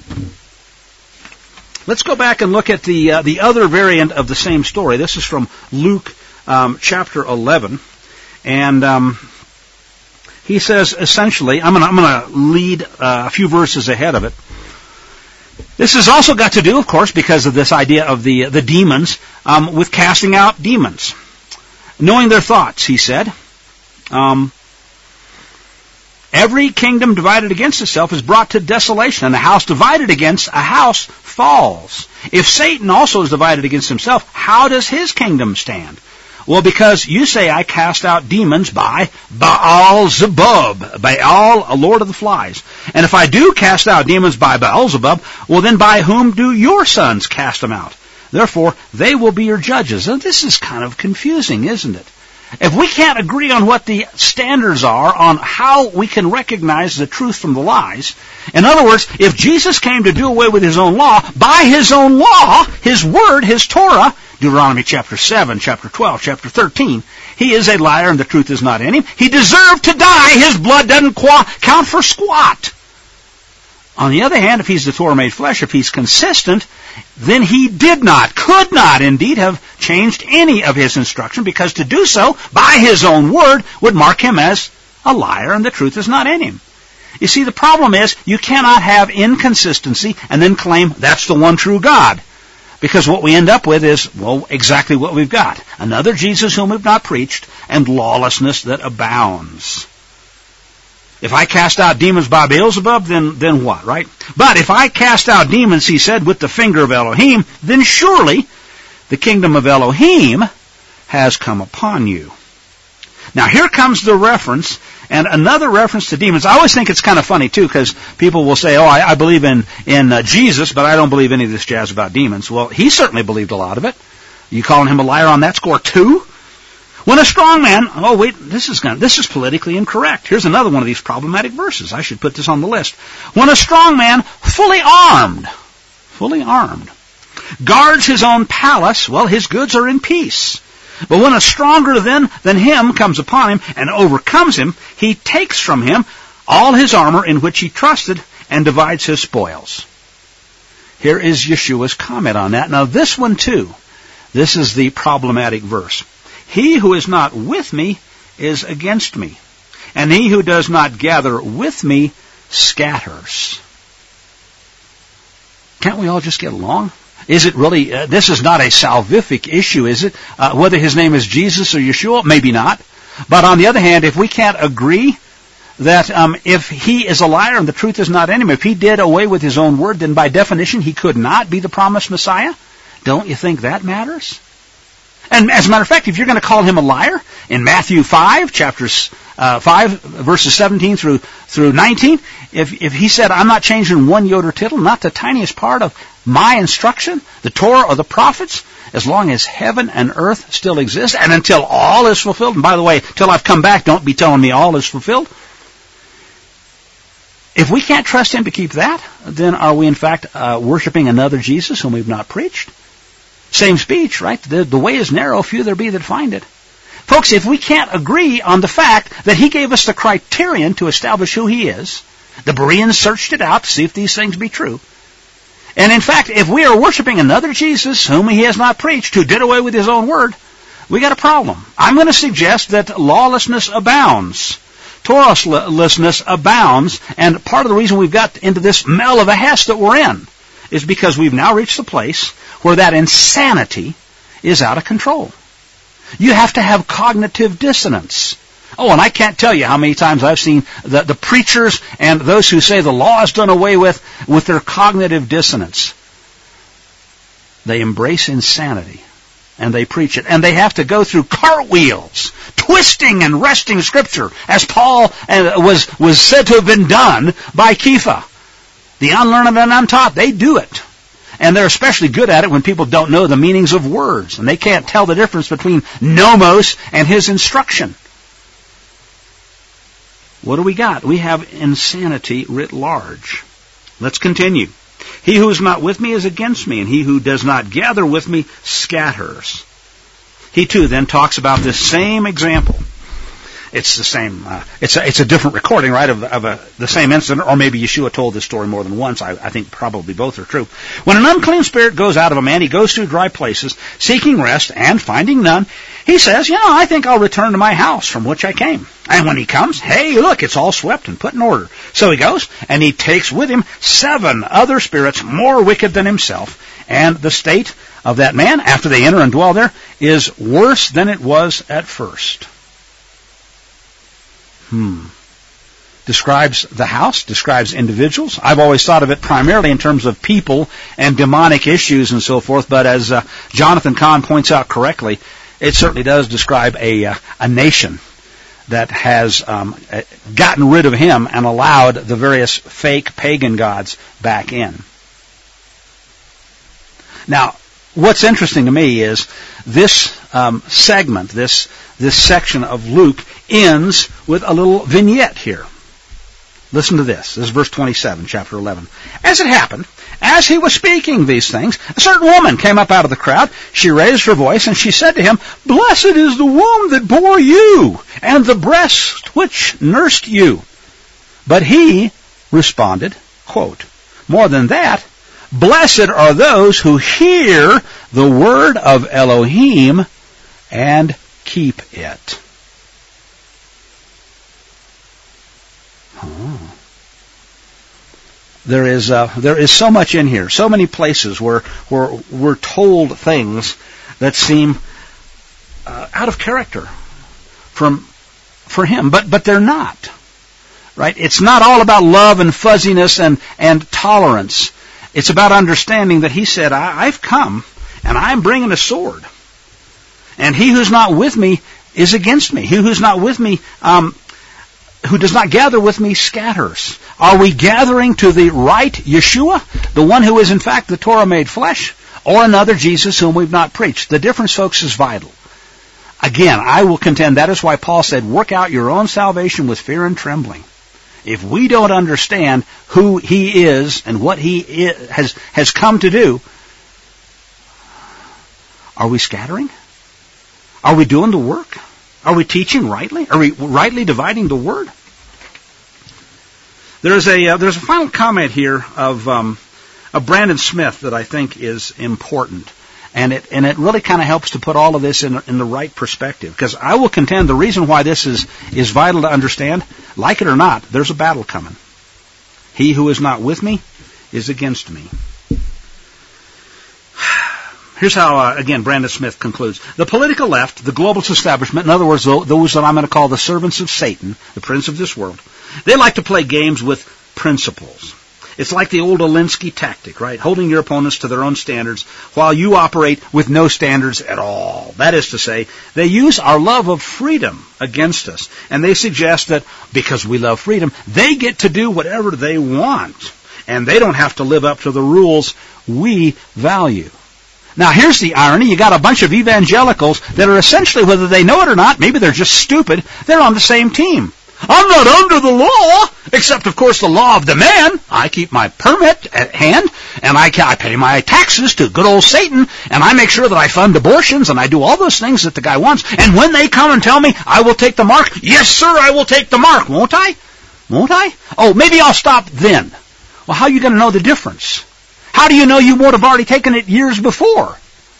Let's go back and look at the uh, the other variant of the same story. This is from Luke um, chapter eleven, and um, he says essentially, I'm going I'm to lead uh, a few verses ahead of it. This has also got to do, of course, because of this idea of the the demons, um, with casting out demons, knowing their thoughts. He said, um, every kingdom divided against itself is brought to desolation, and a house divided against a house falls. If Satan also is divided against himself, how does his kingdom stand? Well, because you say I cast out demons by Baal-zebub, Baal, a lord of the flies. And if I do cast out demons by Baal-zebub, well then by whom do your sons cast them out? Therefore, they will be your judges. And this is kind of confusing, isn't it? If we can't agree on what the standards are on how we can recognize the truth from the lies, in other words, if Jesus came to do away with His own law, by His own law, His Word, His Torah, Deuteronomy chapter seven, chapter twelve, chapter thirteen, He is a liar and the truth is not in Him. He deserved to die. His blood doesn't count for squat. On the other hand, if he's the Torah made flesh, if he's consistent, then he did not, could not indeed have changed any of his instruction, because to do so by his own word would mark him as a liar, and the truth is not in him. You see, the problem is you cannot have inconsistency and then claim that's the one true God. Because what we end up with is, well, exactly what we've got. Another Jesus whom we've not preached, and lawlessness that abounds. If I cast out demons by Beelzebub, then, then what, right? But if I cast out demons, he said, with the finger of Elohim, then surely the kingdom of Elohim has come upon you. Now here comes the reference, and another reference to demons. I always think it's kind of funny too, because people will say, oh, I, I believe in, in uh, Jesus, but I don't believe any of this jazz about demons. Well, he certainly believed a lot of it. You calling him a liar on that score too? When a strong man, oh wait, this is gonna, this is politically incorrect. Here's another one of these problematic verses. I should put this on the list. When a strong man, fully armed, fully armed, guards his own palace, well, his goods are in peace. But when a stronger than, than him comes upon him and overcomes him, he takes from him all his armor in which he trusted and divides his spoils. Here is Yeshua's comment on that. Now this one too, this is the problematic verse. He who is not with me is against me, and he who does not gather with me scatters. Can't we all just get along? Is it really, uh, this is not a salvific issue, is it? Uh, whether his name is Jesus or Yeshua, maybe not. But on the other hand, if we can't agree that um, if he is a liar and the truth is not in him, if he did away with his own word, then by definition he could not be the promised Messiah, don't you think that matters? And as a matter of fact, if you're going to call him a liar, in Matthew five, chapters uh, five, verses seventeen through through nineteen, if if he said, I'm not changing one jot or tittle, not the tiniest part of my instruction, the Torah or the prophets, as long as heaven and earth still exist, and until all is fulfilled, and by the way, till I've come back, don't be telling me all is fulfilled. If we can't trust him to keep that, then are we in fact uh, worshiping another Jesus whom we've not preached? Same speech, right? The, the way is narrow, few there be that find it. Folks, if we can't agree on the fact that he gave us the criterion to establish who he is, the Bereans searched it out to see if these things be true. And in fact, if we are worshiping another Jesus whom he has not preached, who did away with his own word, we got a problem. I'm going to suggest that lawlessness abounds. Torahlessness abounds, and part of the reason we've got into this mel of a hess that we're in is because we've now reached the place where that insanity is out of control. You have to have cognitive dissonance. Oh, and I can't tell you how many times I've seen the, the preachers and those who say the law is done away with, with their cognitive dissonance. They embrace insanity, and they preach it. And they have to go through cartwheels, twisting and wresting Scripture, as Paul was, was said to have been done by Kepha. The unlearned and untaught, they do it. And they're especially good at it when people don't know the meanings of words, and they can't tell the difference between nomos and his instruction. What do we got? We have insanity writ large. Let's continue. He who is not with me is against me, and he who does not gather with me scatters. He too then talks about this same example. It's the same, uh, it's, a, it's a different recording, right, of, of a, the same incident, or maybe Yeshua told this story more than once. I, I think probably both are true. When an unclean spirit goes out of a man, he goes through dry places, seeking rest, and finding none, he says, you know, I think I'll return to my house from which I came. And when he comes, hey, look, it's all swept and put in order. So he goes, and he takes with him seven other spirits more wicked than himself, and the state of that man, after they enter and dwell there, is worse than it was at first. Hmm. Describes the house, describes individuals. I've always thought of it primarily in terms of people and demonic issues and so forth, but as uh, Jonathan Cahn points out correctly, it certainly does describe a, uh, a nation that has um, gotten rid of him and allowed the various fake pagan gods back in. Now, what's interesting to me is this um, segment, this this section of Luke ends with a little vignette here. Listen to this. This is verse twenty-seven, chapter eleven. As it happened, as he was speaking these things, a certain woman came up out of the crowd. She raised her voice and she said to him, Blessed is the womb that bore you, and the breast which nursed you. But he responded, Quote, more than that, blessed are those who hear the word of Elohim and keep it. Oh. There is uh, there is so much in here, so many places where where we're told things that seem uh, out of character from for him, but but they're not. Right? It's not all about love and fuzziness and and tolerance. It's about understanding that he said, I, I've come and I'm bringing a sword, and he who's not with me is against me. He who's not with me, um, who does not gather with me, scatters. Are we gathering to the right Yeshua, the one who is in fact the Torah made flesh, or another Jesus whom we've not preached? The difference, folks, is vital. Again, I will contend that is why Paul said, work out your own salvation with fear and trembling. If we don't understand who he is and what he is, has, has come to do, are we scattering? Are we doing the work? Are we teaching rightly? Are we rightly dividing the word? There's a uh, there's a final comment here of um, of Brandon Smith that I think is important, and it and it really kind of helps to put all of this in in the right perspective. Because I will contend the reason why this is is vital to understand, like it or not, there's a battle coming. He who is not with me is against me. Here's how, uh, again, Brandon Smith concludes. The political left, the globalist establishment, in other words, those that I'm going to call the servants of Satan, the prince of this world, they like to play games with principles. It's like the old Alinsky tactic, right? Holding your opponents to their own standards while you operate with no standards at all. That is to say, they use our love of freedom against us. And they suggest that because we love freedom, they get to do whatever they want. And they don't have to live up to the rules we value. Now, here's the irony. You got a bunch of evangelicals that are essentially, whether they know it or not, maybe they're just stupid, they're on the same team. I'm not under the law, except, of course, the law of demand. I keep my permit at hand, and I, I pay my taxes to good old Satan, and I make sure that I fund abortions, and I do all those things that the guy wants. And when they come and tell me I will take the mark, yes, sir, I will take the mark, won't I? Won't I? Oh, maybe I'll stop then. Well, how are you going to know the difference? How do you know you won't have already taken it years before?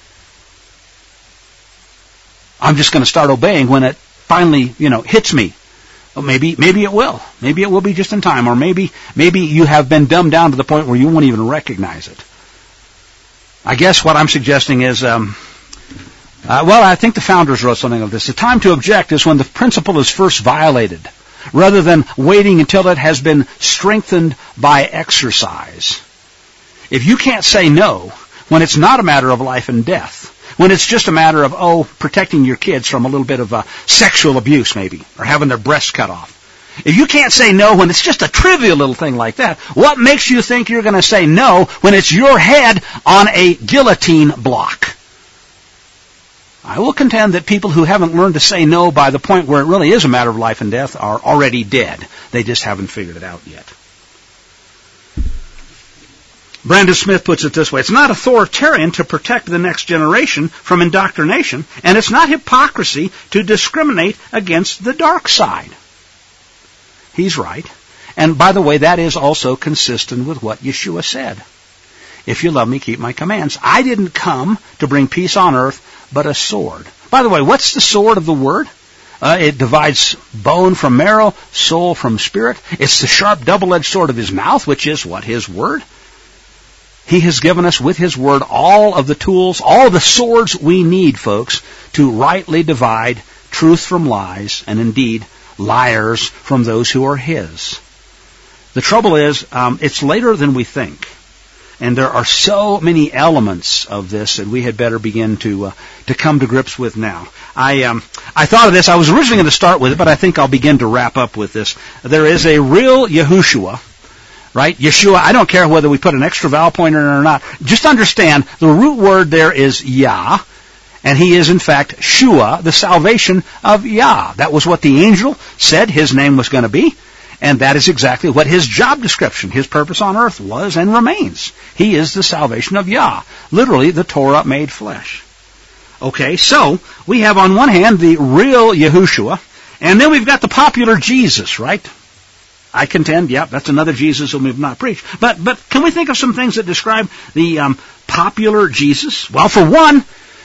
I'm just going to start obeying when it finally, you know, hits me. Well, maybe, maybe it will. Maybe it will be just in time, or maybe, maybe you have been dumbed down to the point where you won't even recognize it. I guess what I'm suggesting is, um, uh, well, I think the founders wrote something of this. The time to object is when the principle is first violated, rather than waiting until it has been strengthened by exercise. If you can't say no when it's not a matter of life and death, when it's just a matter of, oh, protecting your kids from a little bit of uh, sexual abuse maybe, or having their breasts cut off. If you can't say no when it's just a trivial little thing like that, what makes you think you're going to say no when it's your head on a guillotine block? I will contend that people who haven't learned to say no by the point where it really is a matter of life and death are already dead. They just haven't figured it out yet. Brandon Smith puts it this way. It's not authoritarian to protect the next generation from indoctrination, and it's not hypocrisy to discriminate against the dark side. He's right. And by the way, that is also consistent with what Yeshua said. If you love me, keep my commands. I didn't come to bring peace on earth, but a sword. By the way, what's the sword of the word? Uh, it divides bone from marrow, soul from spirit. It's the sharp double-edged sword of his mouth, which is what? His word. He has given us with his word all of the tools, all of the swords we need, folks, to rightly divide truth from lies, and indeed, liars from those who are his. The trouble is, um, it's later than we think. And there are so many elements of this that we had better begin to uh, to come to grips with now. I um, I thought of this. I was originally going to start with it, but I think I'll begin to wrap up with this. There is a real Yahushua. Right? Yeshua, I don't care whether we put an extra vowel point in it or not. Just understand, the root word there is Yah, and he is in fact Shua, the salvation of Yah. That was what the angel said his name was going to be, and that is exactly what his job description, his purpose on earth was and remains. He is the salvation of Yah, literally the Torah made flesh. Okay, so we have on one hand the real Yahushua, and then we've got the popular Jesus, right? I contend, yep, that's another Jesus whom we've not preached. But but can we think of some things that describe the um, popular Jesus? Well, for one,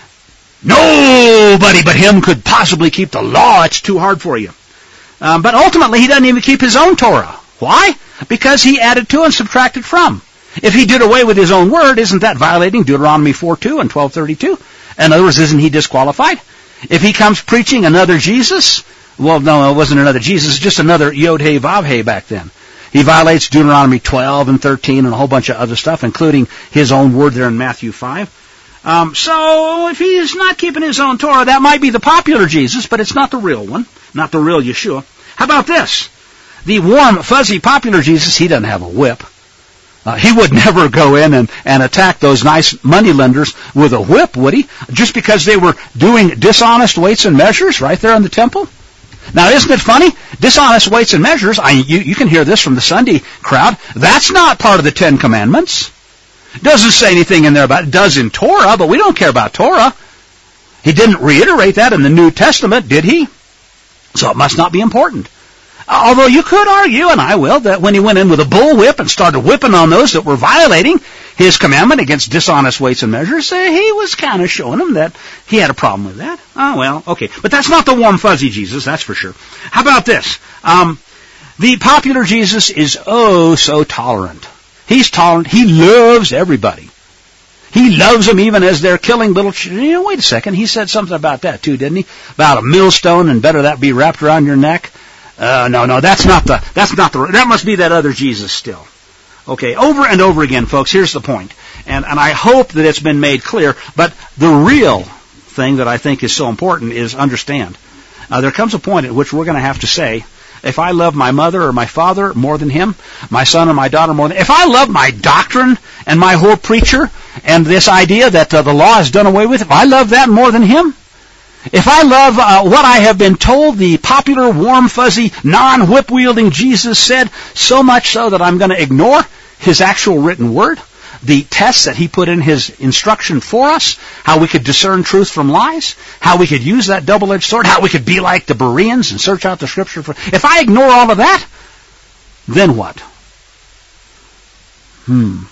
nobody but him could possibly keep the law. It's too hard for you. Um, but ultimately, he doesn't even keep his own Torah. Why? Because he added to and subtracted from. If he did away with his own word, isn't that violating Deuteronomy four two and twelve thirty-two? In other words, isn't he disqualified? If he comes preaching another Jesus, well, no, it wasn't another Jesus, just another Yod-Heh Vav-Heh back then. He violates Deuteronomy twelve and thirteen and a whole bunch of other stuff, including his own word there in Matthew five. Um, so if he's not keeping his own Torah, that might be the popular Jesus, but it's not the real one, not the real Yeshua. How about this? The warm, fuzzy, popular Jesus, he doesn't have a whip. Uh, he would never go in and, and attack those nice money lenders with a whip, would he? Just because they were doing dishonest weights and measures right there in the temple? Now, isn't it funny? Dishonest weights and measures, I, you, you can hear this from the Sunday crowd, that's not part of the Ten Commandments. Doesn't say anything in there about it. It does in Torah, but we don't care about Torah. He didn't reiterate that in the New Testament, did he? So it must not be important. Although you could argue, and I will, that when he went in with a bullwhip and started whipping on those that were violating his commandment against dishonest weights and measures, uh, he was kind of showing them that he had a problem with that. Oh, well, okay. But that's not the warm, fuzzy Jesus, that's for sure. How about this? Um, the popular Jesus is oh so tolerant. He's tolerant. He loves everybody. He loves them even as they're killing little children. You know, wait a second. He said something about that too, didn't he? About a millstone and better that be wrapped around your neck. Uh, no, no, that's not the, that's not the, that must be that other Jesus still. Okay, over and over again, folks, here's the point. And, and I hope that it's been made clear, but the real thing that I think is so important is understand. Uh, there comes a point at which we're going to have to say, if I love my mother or my father more than him, my son or my daughter more than, if I love my doctrine and my whole preacher and this idea that uh, the law is done away with, if I love that more than him, if I love uh, what I have been told the popular, warm, fuzzy, non-whip-wielding Jesus said, so much so that I'm going to ignore his actual written word, the tests that he put in his instruction for us, how we could discern truth from lies, how we could use that double-edged sword, how we could be like the Bereans and search out the Scripture for... If I ignore all of that, then what? Hmm.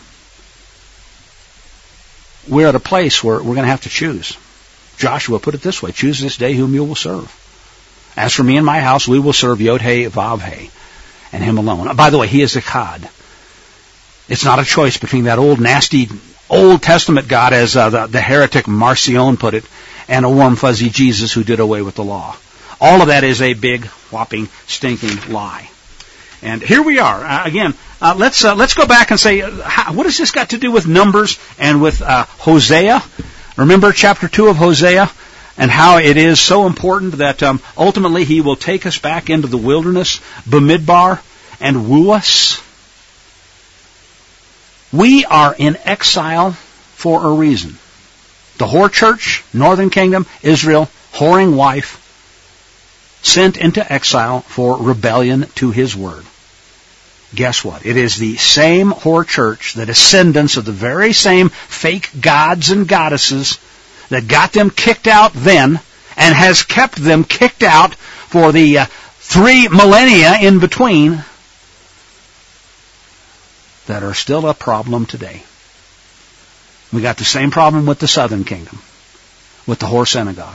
We're at a place where we're going to have to choose. Joshua put it this way, choose this day whom you will serve. As for me and my house, we will serve Yod-Heh Vav-Heh, and him alone. By the way, he is Echad. It's not a choice between that old, nasty, Old Testament God, as uh, the, the heretic Marcion put it, and a warm, fuzzy Jesus who did away with the law. All of that is a big, whopping, stinking lie. And here we are. Uh, again, uh, let's uh, let's go back and say, uh, how, what has this got to do with Numbers and with uh, Hosea? Remember chapter two of Hosea and how it is so important that um, ultimately he will take us back into the wilderness, Bamidbar, and woo us. We are in exile for a reason. The whore church, Northern Kingdom, Israel, whoring wife, sent into exile for rebellion to his word. Guess what? It is the same whore church, the descendants of the very same fake gods and goddesses that got them kicked out then and has kept them kicked out for the uh, three millennia in between that are still a problem today. We got the same problem with the Southern Kingdom, with the whore synagogue.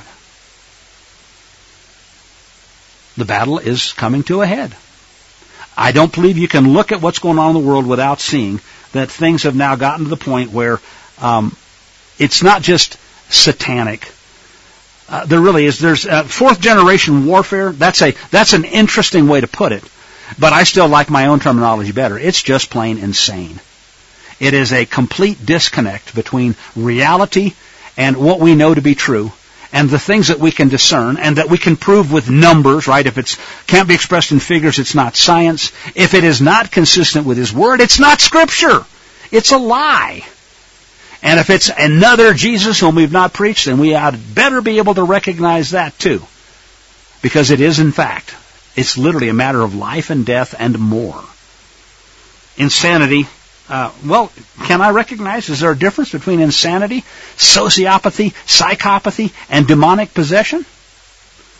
The battle is coming to a head. I don't believe you can look at what's going on in the world without seeing that things have now gotten to the point where um, it's not just satanic. Uh, there really is. There's uh, fourth generation warfare. That's a that's an interesting way to put it, but I still like my own terminology better. It's just plain insane. It is a complete disconnect between reality and what we know to be true, and the things that we can discern and that we can prove with numbers, right? If it can't be expressed in figures, it's not science. If it is not consistent with His Word, it's not Scripture. It's a lie. And if it's another Jesus whom we've not preached, then we had better be able to recognize that too. Because it is, in fact, it's literally a matter of life and death and more. Insanity. Uh, well, can I recognize, is there a difference between insanity, sociopathy, psychopathy, and demonic possession?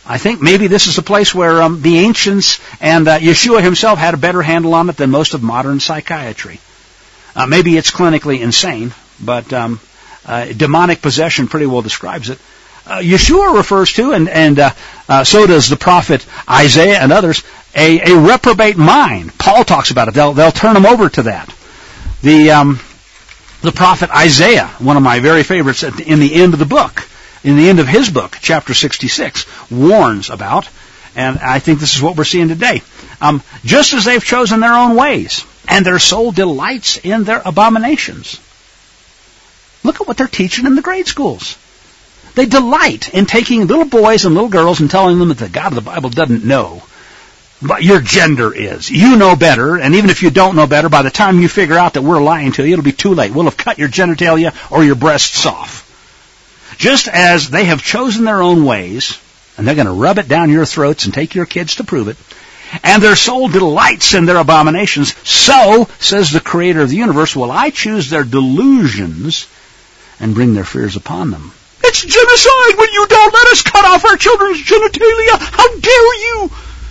I think maybe this is a place where um, the ancients and uh, Yeshua himself had a better handle on it than most of modern psychiatry. Uh, maybe it's clinically insane, but um, uh, demonic possession pretty well describes it. Uh, Yeshua refers to, and, and uh, uh, so does the prophet Isaiah and others, a, a reprobate mind. Paul talks about it. They'll, they'll turn them over to that. The, um, the prophet Isaiah, one of my very favorites, at the, in the end of the book, in the end of his book, chapter sixty-six, warns about, and I think this is what we're seeing today, um, just as they've chosen their own ways, and their soul delights in their abominations. Look at what they're teaching in the grade schools. They delight in taking little boys and little girls and telling them that the God of the Bible doesn't know what your gender is. You know better, and even if you don't know better, by the time you figure out that we're lying to you, it'll be too late. We'll have cut your genitalia or your breasts off. Just as they have chosen their own ways, and they're going to rub it down your throats and take your kids to prove it, and their soul delights in their abominations, so, says the Creator of the universe, will I choose their delusions and bring their fears upon them. It's genocide when you don't let us cut off our children's genitalia. How dare you?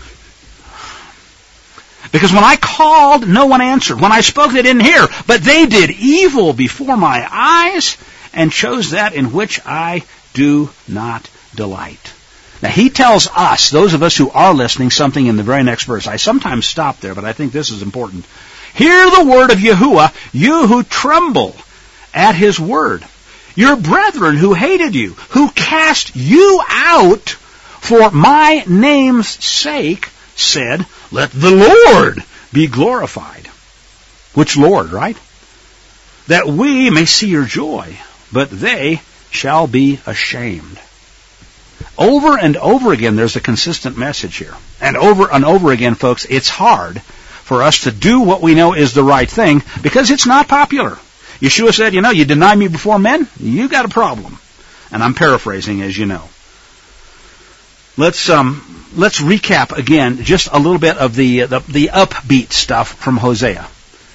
Because when I called, no one answered. When I spoke, they didn't hear. But they did evil before my eyes and chose that in which I do not delight. Now, he tells us, those of us who are listening, something in the very next verse. I sometimes stop there, but I think this is important. Hear the word of Yahuwah, you who tremble at his word. Your brethren who hated you, who cast you out for my name's sake, said, let the Lord be glorified. Which Lord, right? That we may see your joy, but they shall be ashamed. Over and over again, there's a consistent message here. And over and over again, folks, it's hard for us to do what we know is the right thing because it's not popular. Yeshua said, you know, you deny me before men, you got a problem. And I'm paraphrasing, as you know. Let's um, let's recap again just a little bit of the, the the upbeat stuff from Hosea.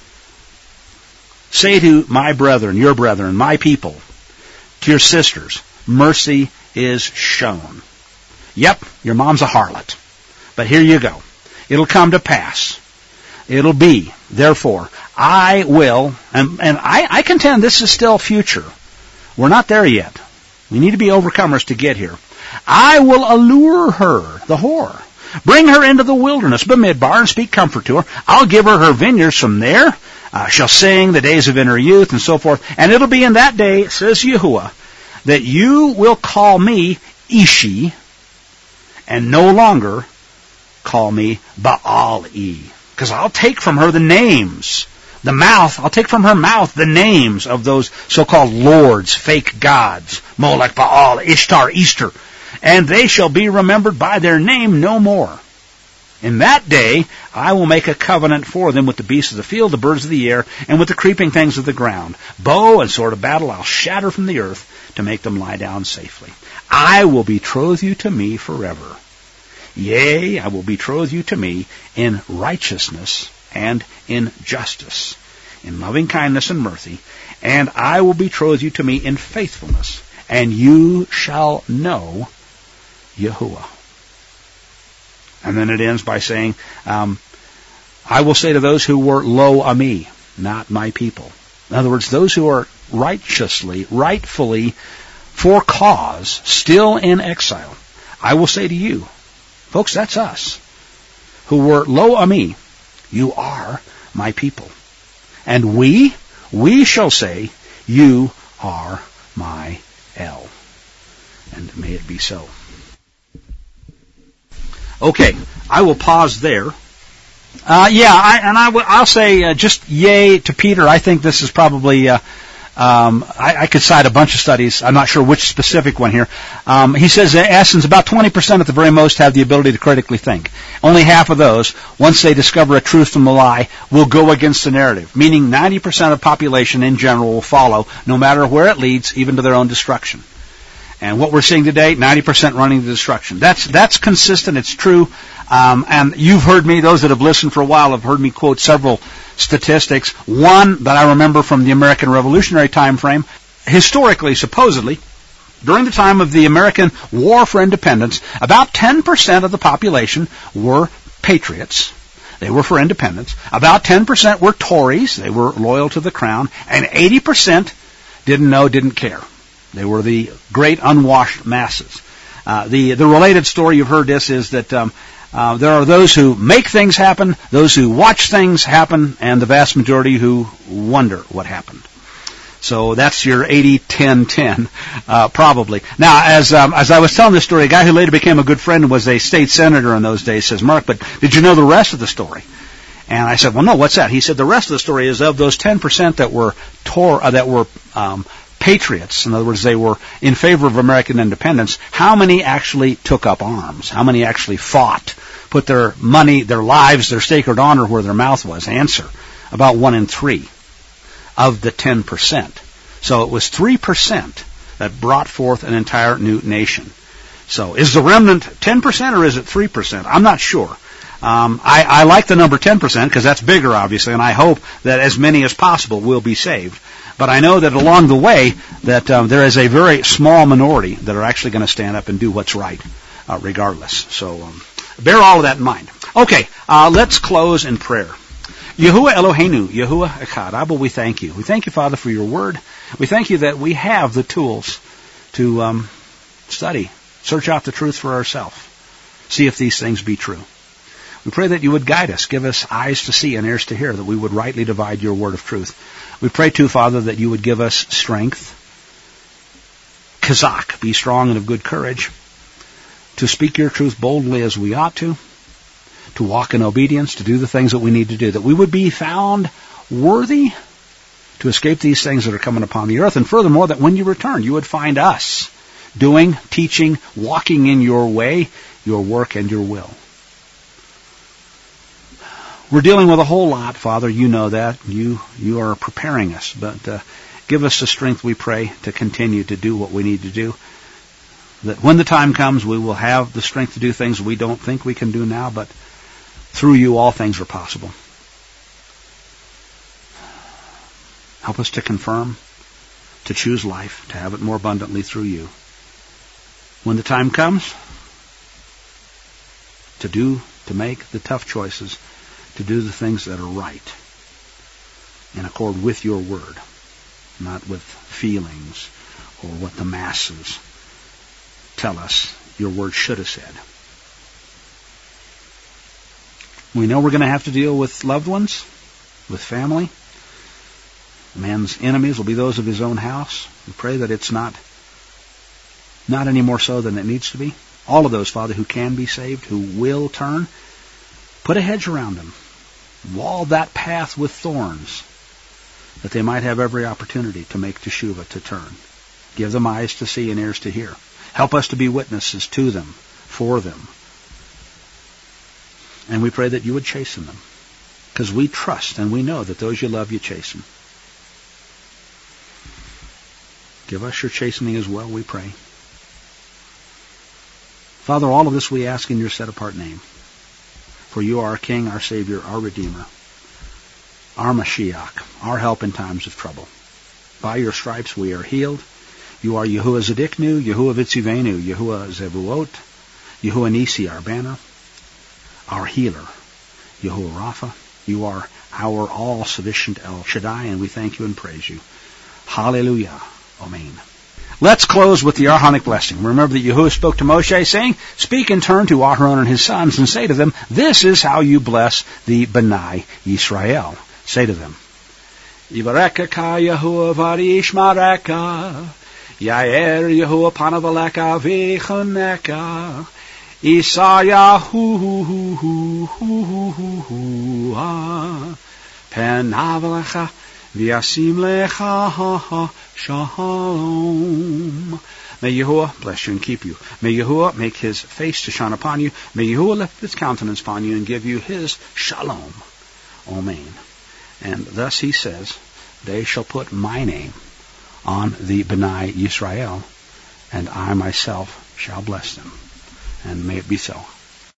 Say to my brethren, your brethren, my people, to your sisters, mercy is shown. Yep, your mom's a harlot. But here you go. It'll come to pass. It'll be, therefore, I will, and, and I, I contend this is still future. We're not there yet. We need to be overcomers to get here. I will allure her, the whore. Bring her into the wilderness, Bamidbar, and speak comfort to her. I'll give her her vineyards from there. Uh, shall sing the days of in her youth, and so forth. And it'll be in that day, says Yahuwah, that you will call me Ishi, and no longer call me Baal-E. Because I'll take from her the names, the mouth, I'll take from her mouth the names of those so-called lords, fake gods, Molech, Baal, Ishtar, Easter, and they shall be remembered by their name no more. In that day I will make a covenant for them with the beasts of the field, the birds of the air, and with the creeping things of the ground. Bow and sword of battle I'll shatter from the earth to make them lie down safely. I will betroth you to me forever. Yea, I will betroth you to me in righteousness and in justice, in loving kindness and mercy, and I will betroth you to me in faithfulness, and you shall know Yahuwah. And then it ends by saying, um, I will say to those who were lo ami, not my people. In other words, those who are righteously, rightfully, for cause, still in exile, I will say to you, folks, that's us, who were lo ami, you are my people. And we, we shall say, you are my El. And may it be so. Okay, I will pause there. Uh, yeah, I, and I w- I'll say uh, just yay to Peter. I think this is probably, uh, um, I, I could cite a bunch of studies. I'm not sure which specific one here. Um, he says, in essence, about twenty percent at the very most have the ability to critically think. Only half of those, once they discover a truth from a lie, will go against the narrative, meaning ninety percent of the population in general will follow, no matter where it leads, even to their own destruction. And what we're seeing today, ninety percent running to destruction. That's that's consistent. It's true. Um, and you've heard me, those that have listened for a while have heard me quote several statistics. One that I remember from the American Revolutionary time frame, historically, supposedly, During the time of the American War for Independence, about ten percent of the population were patriots. They were for independence. About ten percent were Tories. They were loyal to the crown. And eighty percent didn't know, didn't care. They were the great unwashed masses. Uh, the, the related story, you've heard this, is that um, uh, there are those who make things happen, those who watch things happen, and the vast majority who wonder what happened. So that's your eighty ten ten, uh, probably. Now, as um, as I was telling this story, a guy who later became a good friend and was a state senator in those days says, Mark, but did you know the rest of the story? And I said, well, no, what's that? He said, the rest of the story is of those ten percent that were tor- uh, that were um, patriots. In other words, they were in favor of American independence. How many actually took up arms? How many actually fought, put their money, their lives, their sacred honor where their mouth was? Answer, about one in three of the ten percent. So it was three percent that brought forth an entire new nation. So is the remnant ten percent or is it three percent? I'm not sure. Um, I, I like the number ten percent because that's bigger, obviously, and I hope that as many as possible will be saved. But I know that along the way that um, there is a very small minority that are actually going to stand up and do what's right, uh, regardless. So um, bear all of that in mind. Okay, uh, let's close in prayer. Yahuwah Eloheinu, Yahuwah Echad, Abba, we thank you. We thank you, Father, for your word. We thank you that we have the tools to um, study, search out the truth for ourselves, see if these things be true. We pray that you would guide us, give us eyes to see and ears to hear, that we would rightly divide your word of truth. We pray, too, Father, that you would give us strength, kazak, be strong and of good courage, to speak your truth boldly as we ought to, to walk in obedience, to do the things that we need to do, that we would be found worthy to escape these things that are coming upon the earth, and furthermore, that when you return, you would find us doing, teaching, walking in your way, your work, and your will. We're dealing with a whole lot, Father. You know that. You you are preparing us, but uh, give us the strength, we pray, to continue to do what we need to do, that when the time comes, we will have the strength to do things we don't think we can do now, but through you, all things are possible. Help us to confirm, to choose life, to have it more abundantly through you. When the time comes, to do, to make the tough choices, to do the things that are right, in accord with your word, not with feelings or what the masses tell us your word should have said. We know we're going to have to deal with loved ones, with family. Man's enemies will be those of his own house. We pray that it's not, not any more so than it needs to be. All of those, Father, who can be saved, who will turn, put a hedge around them. Wall that path with thorns, that they might have every opportunity to make teshuvah, to turn. Give them eyes to see and ears to hear. Help us to be witnesses to them, for them. And we pray that you would chasten them, because we trust and we know that those you love, you chasten. Give us your chastening as well, we pray. Father, all of this we ask in your set-apart name. For you are our King, our Savior, our Redeemer, our Mashiach, our help in times of trouble. By your stripes we are healed. You are Yahuwah Zedeknu, Yahuwah Vitzivenu, Yahuwah Zevuot, Yahuwah Nisi, our banner, our healer, Yahuwah Rapha. You are our all-sufficient El Shaddai, and we thank you and praise you. Hallelujah. Amen. Let's close with the Aaronic blessing. Remember that Yahuwah spoke to Moshe, saying, Speak and turn to Aharon and his sons, and say to them, This is how you bless the B'nai Yisrael. Say to them, Yivarekaka Yahuwah v'yishmareka, Yair Yahuwah panav aleka v'choneka, Isayahu hu hu hu hu hu hu ha, Penav alecha v'yasim lecha ha ha shalom. May Yahuwah bless you and keep you. May Yahuwah make his face to shine upon you. May Yahuwah lift his countenance upon you and give you his shalom. Amen. And thus he says, They shall put my name on the B'nai Yisrael, and I myself shall bless them. And may it be so.